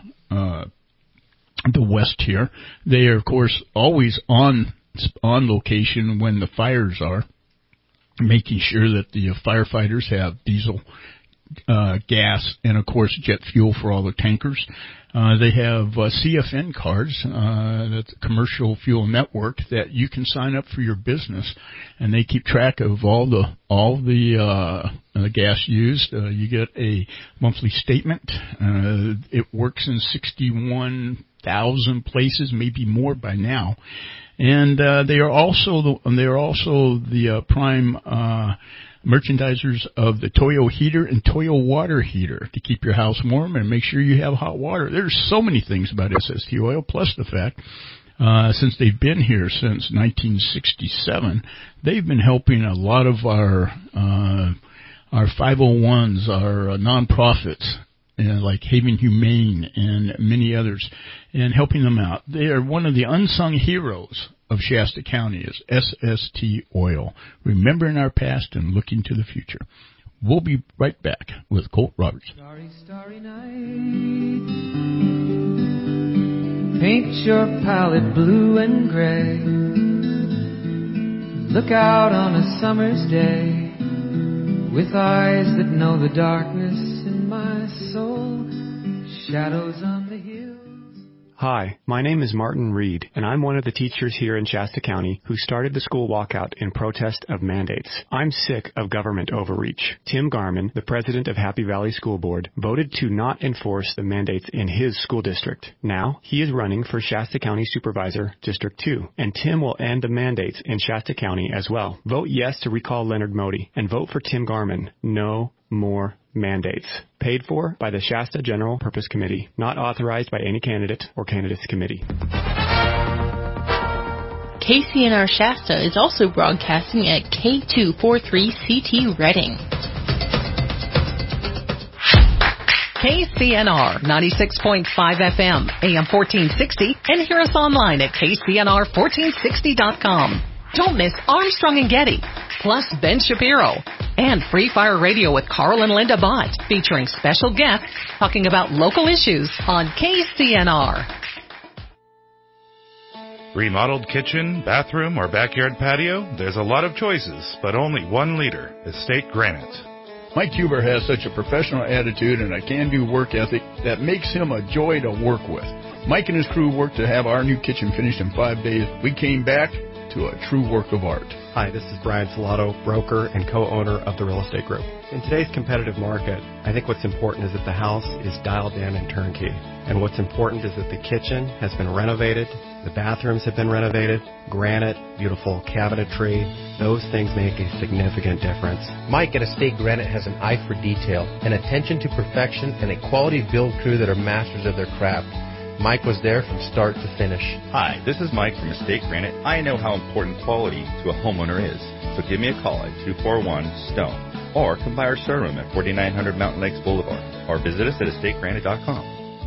West here. They are, of course, always on location when the fires are, making sure that the firefighters have diesel, gas, and, of course, jet fuel for all the tankers. They have CFN cards, that's a commercial fuel network that you can sign up for your business, and they keep track of all the gas used. You get a monthly statement. It works in 61,000 places, maybe more by now, and they are also the prime merchandisers of the Toyo heater and Toyo water heater to keep your house warm and make sure you have hot water. There's so many things about SST Oil, plus the fact since they've been here since 1967, they've been helping a lot of our 501s, our nonprofits, like Haven Humane and many others, and helping them out. They are one of the unsung heroes of Shasta County is SST Oil, remembering our past and looking to the future. We'll be right back with Colt Roberts. Starry, starry night. Paint your palette blue and gray. Look out on a summer's day with eyes that know the darkness in my soul. Shadows on the hills. Hi, my name is Martin Reed, and I'm one of the teachers here in Shasta County who started the school walkout in protest of mandates. I'm sick of government overreach. Tim Garman, the president of Happy Valley School Board, voted to not enforce the mandates in his school district. Now, he is running for Shasta County Supervisor, District 2, and Tim will end the mandates in Shasta County as well. Vote yes to recall Leonard Modi, and vote for Tim Garman. No more mandates. Paid for by the Shasta General Purpose Committee. Not authorized by any candidate or candidates committee. KCNR Shasta is also broadcasting at K243CT Reading. KCNR 96.5 FM, AM 1460, and hear us online at KCNR1460.com. Don't miss Armstrong and Getty, plus Ben Shapiro, and Free Fire Radio with Carl and Linda Bott, featuring special guests talking about local issues on KCNR. Remodeled kitchen, bathroom, or backyard patio? There's a lot of choices, but only one leader, Estate Granite. Mike Huber has such a professional attitude and a can-do work ethic that makes him a joy to work with. Mike and his crew worked to have our new kitchen finished in 5 days. We came back to a true work of art. Hi, this is Brian Salato, broker and co-owner of the Real Estate Group. In today's competitive market, I think what's important is that the house is dialed in and turnkey. And what's important is that the kitchen has been renovated, the bathrooms have been renovated, granite, beautiful cabinetry. Those things make a significant difference. Mike at Estate Granite has an eye for detail, an attention to perfection, and a quality build crew that are masters of their craft. Mike was there from start to finish. Hi, this is Mike from Estate Granite. I know how important quality to a homeowner is. So give me a call at 241-STONE or come by our showroom at 4900 Mountain Lakes Boulevard or visit us at estategranite.com.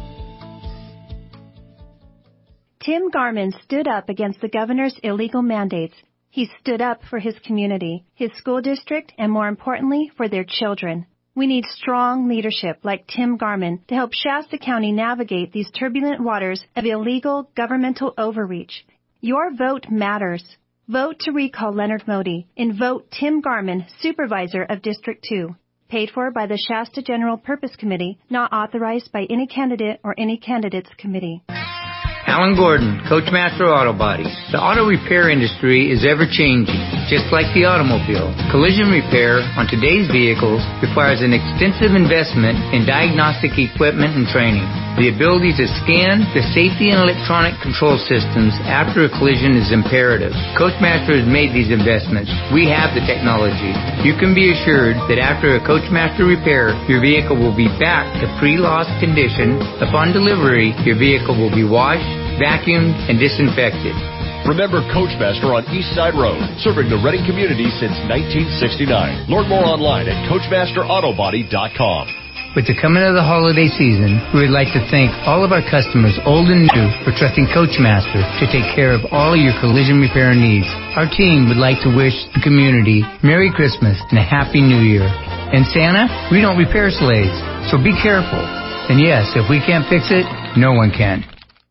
Tim Garman stood up against the governor's illegal mandates. He stood up for his community, his school district, and more importantly, for their children. We need strong leadership like Tim Garman to help Shasta County navigate these turbulent waters of illegal governmental overreach. Your vote matters. Vote to recall Leonard Modi and vote Tim Garman, Supervisor of District 2. Paid for by the Shasta General Purpose Committee, not authorized by any candidate or any candidates committee. Alan Gordon, Coachmaster Auto Body. The auto repair industry is ever-changing, just like the automobile. Collision repair on today's vehicles requires an extensive investment in diagnostic equipment and training. The ability to scan the safety and electronic control systems after a collision is imperative. Coachmaster has made these investments. We have the technology. You can be assured that after a Coachmaster repair, your vehicle will be back to pre-loss condition. Upon delivery, your vehicle will be washed, vacuumed, and disinfected. Remember Coachmaster on East Side Road, serving the Reading community since 1969. Learn more online at CoachmasterAutobody.com. With the coming of the holiday season, we would like to thank all of our customers, old and new, for trusting Coachmaster to take care of all of your collision repair needs. Our team would like to wish the community Merry Christmas and a Happy New Year. And Santa, we don't repair sleighs, so be careful. And yes, if we can't fix it, no one can.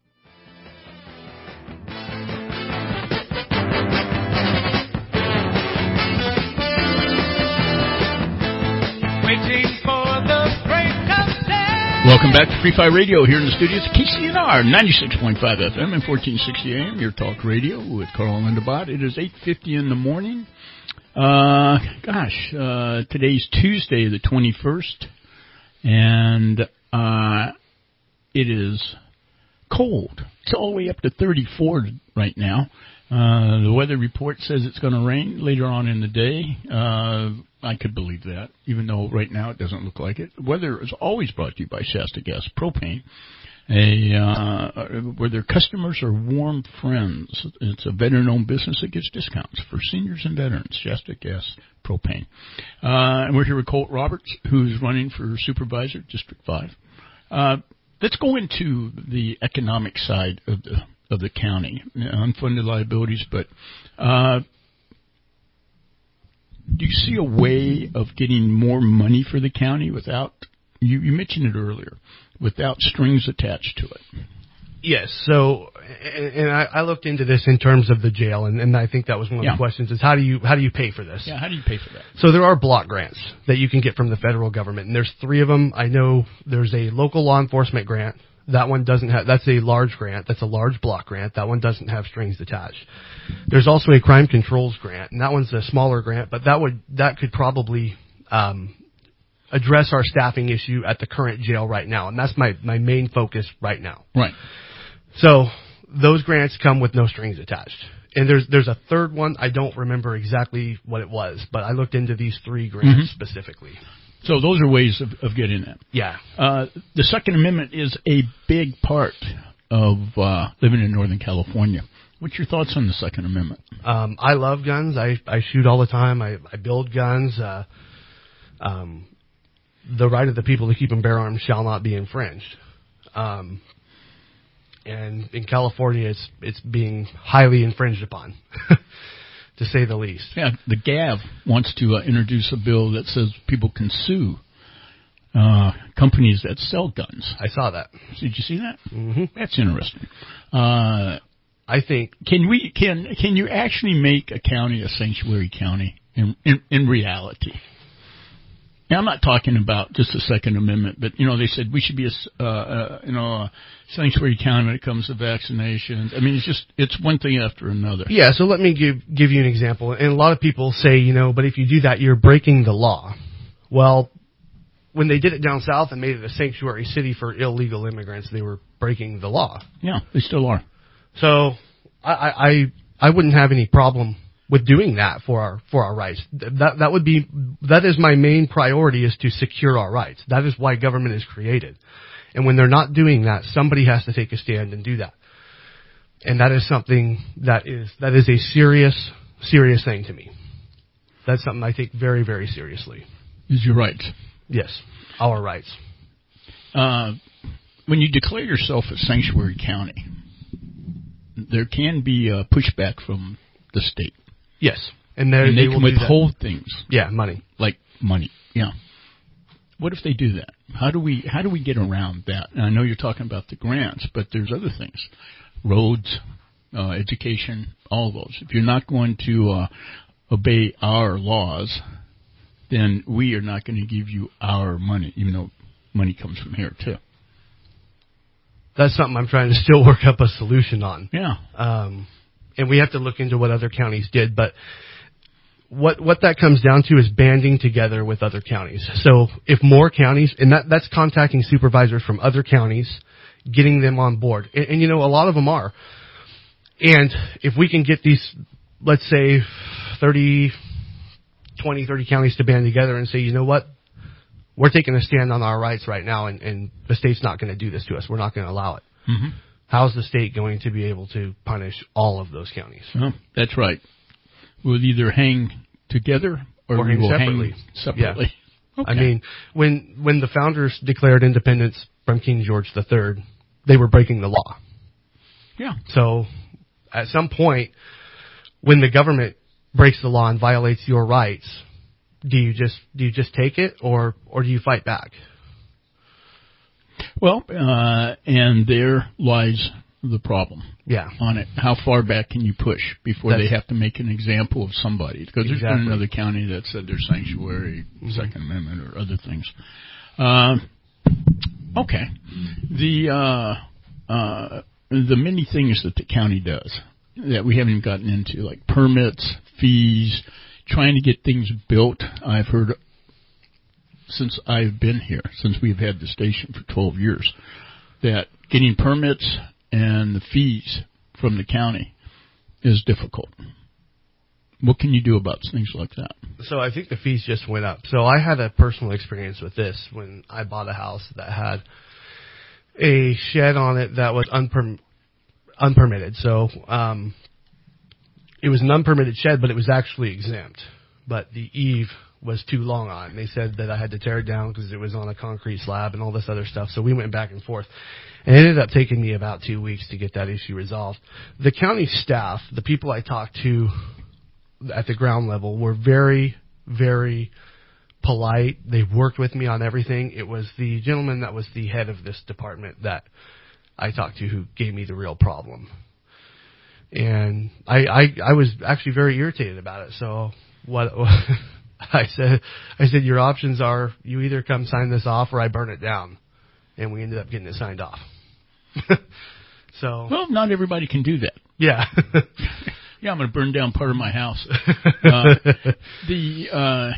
Welcome back to Free Fire Radio here in the studios at KCNR 96.5 FM and 1460 AM, your talk radio with Carl and Linda Bott. It is 8:50 in the morning. Today's Tuesday, the 21st, and it is cold. It's all the way up to 34 right now. The weather report says it's going to rain later on in the day. I could believe that, even though right now it doesn't look like it. Weather is always brought to you by Shasta Gas Propane, where their customers are warm friends. It's a veteran-owned business that gets discounts for seniors and veterans, Shasta Gas Propane. And we're here with Colt Roberts, who's running for Supervisor, District 5. Let's go into the economic side of the county, unfunded liabilities, but do you see a way of getting more money for the county without, you mentioned it earlier, without strings attached to it? Yes, so, and I looked into this in terms of the jail, and I think that was one of the questions, is how do you pay for this? Yeah, how do you pay for that? So there are block grants that you can get from the federal government, and there's 3 of them. I know there's a local law enforcement grant. That one doesn't have, that's a large grant. That's a large block grant. That one doesn't have strings attached. There's also a crime controls grant, and that one's a smaller grant, but that could probably, address our staffing issue at the current jail right now. And that's my main focus right now. Right. So those grants come with no strings attached. And there's a third one. I don't remember exactly what it was, but I looked into these 3 grants specifically. So those are ways of getting that. Yeah. The Second Amendment is a big part of living in Northern California. What's your thoughts on the Second Amendment? I love guns. I shoot all the time. I build guns. The right of the people to keep and bear arms shall not be infringed. And in California, it's being highly infringed upon. To say the least. Yeah, the GAV wants to introduce a bill that says people can sue companies that sell guns. I saw that. Did you see that? Mm-hmm. That's interesting. I think can you actually make a county a sanctuary county in reality? Now, I'm not talking about just the Second Amendment, but they said we should be a sanctuary county when it comes to vaccinations. I mean, it's one thing after another. Yeah. So let me give you an example. And a lot of people say, but if you do that, you're breaking the law. Well, when they did it down south and made it a sanctuary city for illegal immigrants, they were breaking the law. Yeah, they still are. So I wouldn't have any problem with doing that for our rights. That is my main priority, is to secure our rights. That is why government is created. And when they're not doing that, somebody has to take a stand and do that. And that is something that is a serious thing to me. That's something I take very, very seriously. Is your rights? Yes, our rights. When you declare yourself a sanctuary county, there can be a pushback from the state. Yes. And they can withhold things. Yeah, money. Like money. Yeah. What if they do that? How do we get around that? And I know you're talking about the grants, but there's other things. Roads, education, all those. If you're not going to obey our laws, then we are not going to give you our money, even though money comes from here too. That's something I'm trying to still work up a solution on. Yeah. And we have to look into what other counties did, but what that comes down to is banding together with other counties. So if more counties, and that's contacting supervisors from other counties, getting them on board. And you know, a lot of them are. And if we can get these, let's say 30 counties to band together and say, you know what? We're taking a stand on our rights right now, and the state's not going to do this to us. We're not going to allow it. Mm-hmm. How's the state going to be able to punish all of those counties? Well, that's right. We'll either hang together or we will hang separately. Yeah. Okay. I mean, when the founders declared independence from King George III, they were breaking the law. Yeah. So at some point, when the government breaks the law and violates your rights, do you just take it, or do you fight back? Well, and there lies the problem. Yeah. On it, how far back can you push before they have to make an example of somebody? Because there's been another county that said there's sanctuary, Second Amendment, or other things. Okay. The many things that the county does that we haven't gotten into, like permits, fees, trying to get things built. I've heard since I've been here, since we've had the station for 12 years, that getting permits and the fees from the county is difficult. What can you do about things like that? So I think the fees just went up. So I had a personal experience with this when I bought a house that had a shed on it that was unpermitted. So it was an unpermitted shed, but it was actually exempt. But the eave was too long on it. And they said that I had to tear it down because it was on a concrete slab and all this other stuff. So we went back and forth. And it ended up taking me about 2 weeks to get that issue resolved. The county staff, the people I talked to at the ground level, were very, very polite. They worked with me on everything. It was the gentleman that was the head of this department that I talked to who gave me the real problem. And I was actually very irritated about it. So what I said, your options are you either come sign this off or I burn it down. And we ended up getting it signed off. So, well, not everybody can do that. Yeah. Yeah, I'm going to burn down part of my house. The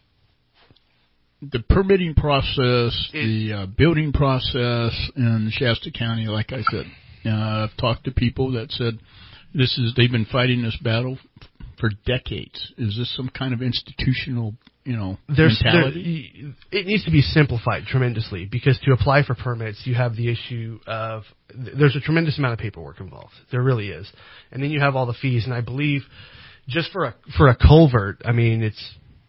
permitting process, the building process in Shasta County, like I said, I've talked to people that said they've been fighting this battle for decades. Is this some kind of institutional, mentality? It needs to be simplified tremendously, because to apply for permits, you have the issue of there's a tremendous amount of paperwork involved. There really is. And then you have all the fees. And I believe just for a culvert, I mean, it's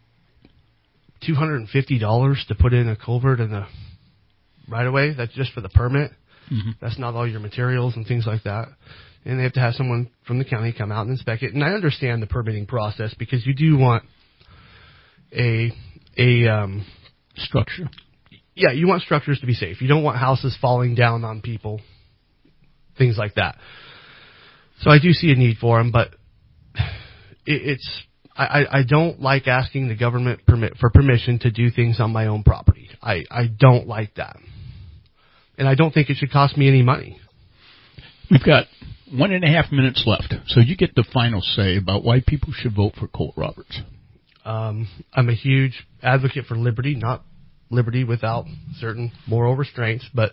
$250 to put in a culvert in the right of way. That's just for the permit. Mm-hmm. That's not all your materials and things like that. And they have to have someone from the county come out and inspect it. And I understand the permitting process, because you do want a structure. Yeah, you want structures to be safe. You don't want houses falling down on people, things like that. So I do see a need for them, but I don't like asking the government for permission to do things on my own property. I don't like that. And I don't think it should cost me any money. We've got 1.5 minutes left, so you get the final say about why people should vote for Colt Roberts. I'm a huge advocate for liberty, not liberty without certain moral restraints, but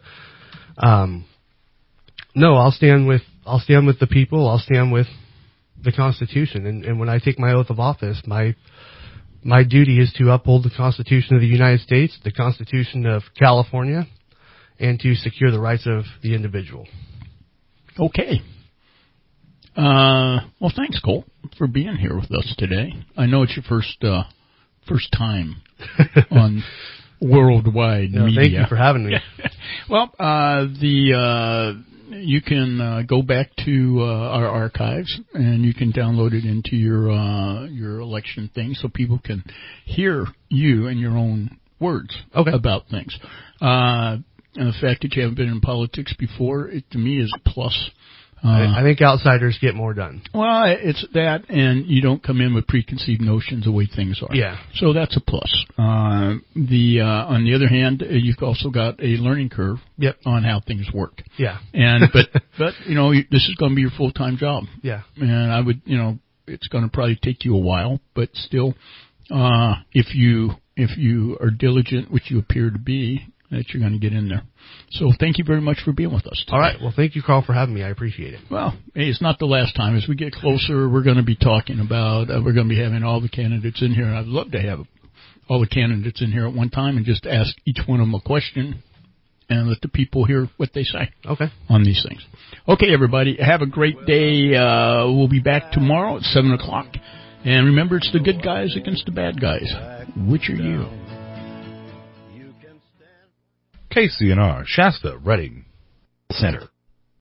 no, I'll stand with the people. I'll stand with the Constitution, and when I take my oath of office, my duty is to uphold the Constitution of the United States, the Constitution of California, and to secure the rights of the individual. Okay. Well, thanks, Colt, for being here with us today. I know it's your first time on worldwide media. Thank you for having me. Well, you can go back to our archives, and you can download it into your election thing, so people can hear you in your own words about things. And the fact that you haven't been in politics before, it to me is a plus. I think outsiders get more done. Well, it's that, and you don't come in with preconceived notions of the way things are. Yeah. So that's a plus. On the other hand, you've also got a learning curve on how things work. Yeah. And but you know, this is going to be your full-time job. Yeah. And I would, you know, it's going to probably take you a while, but still, if you are diligent, which you appear to be, that you're going to get in there. So thank you very much for being with us today. All right. Well, thank you, Carl, for having me. I appreciate it. Well, hey, it's not the last time. As we get closer, we're going to be talking about, we're going to be having all the candidates in here. I'd love to have all the candidates in here at one time and just ask each one of them a question and let the people hear what they say on these things. Okay, everybody, have a great day. We'll be back tomorrow at 7 o'clock. And remember, it's the good guys against the bad guys. Which are you? KCNR, Shasta, Reading Center.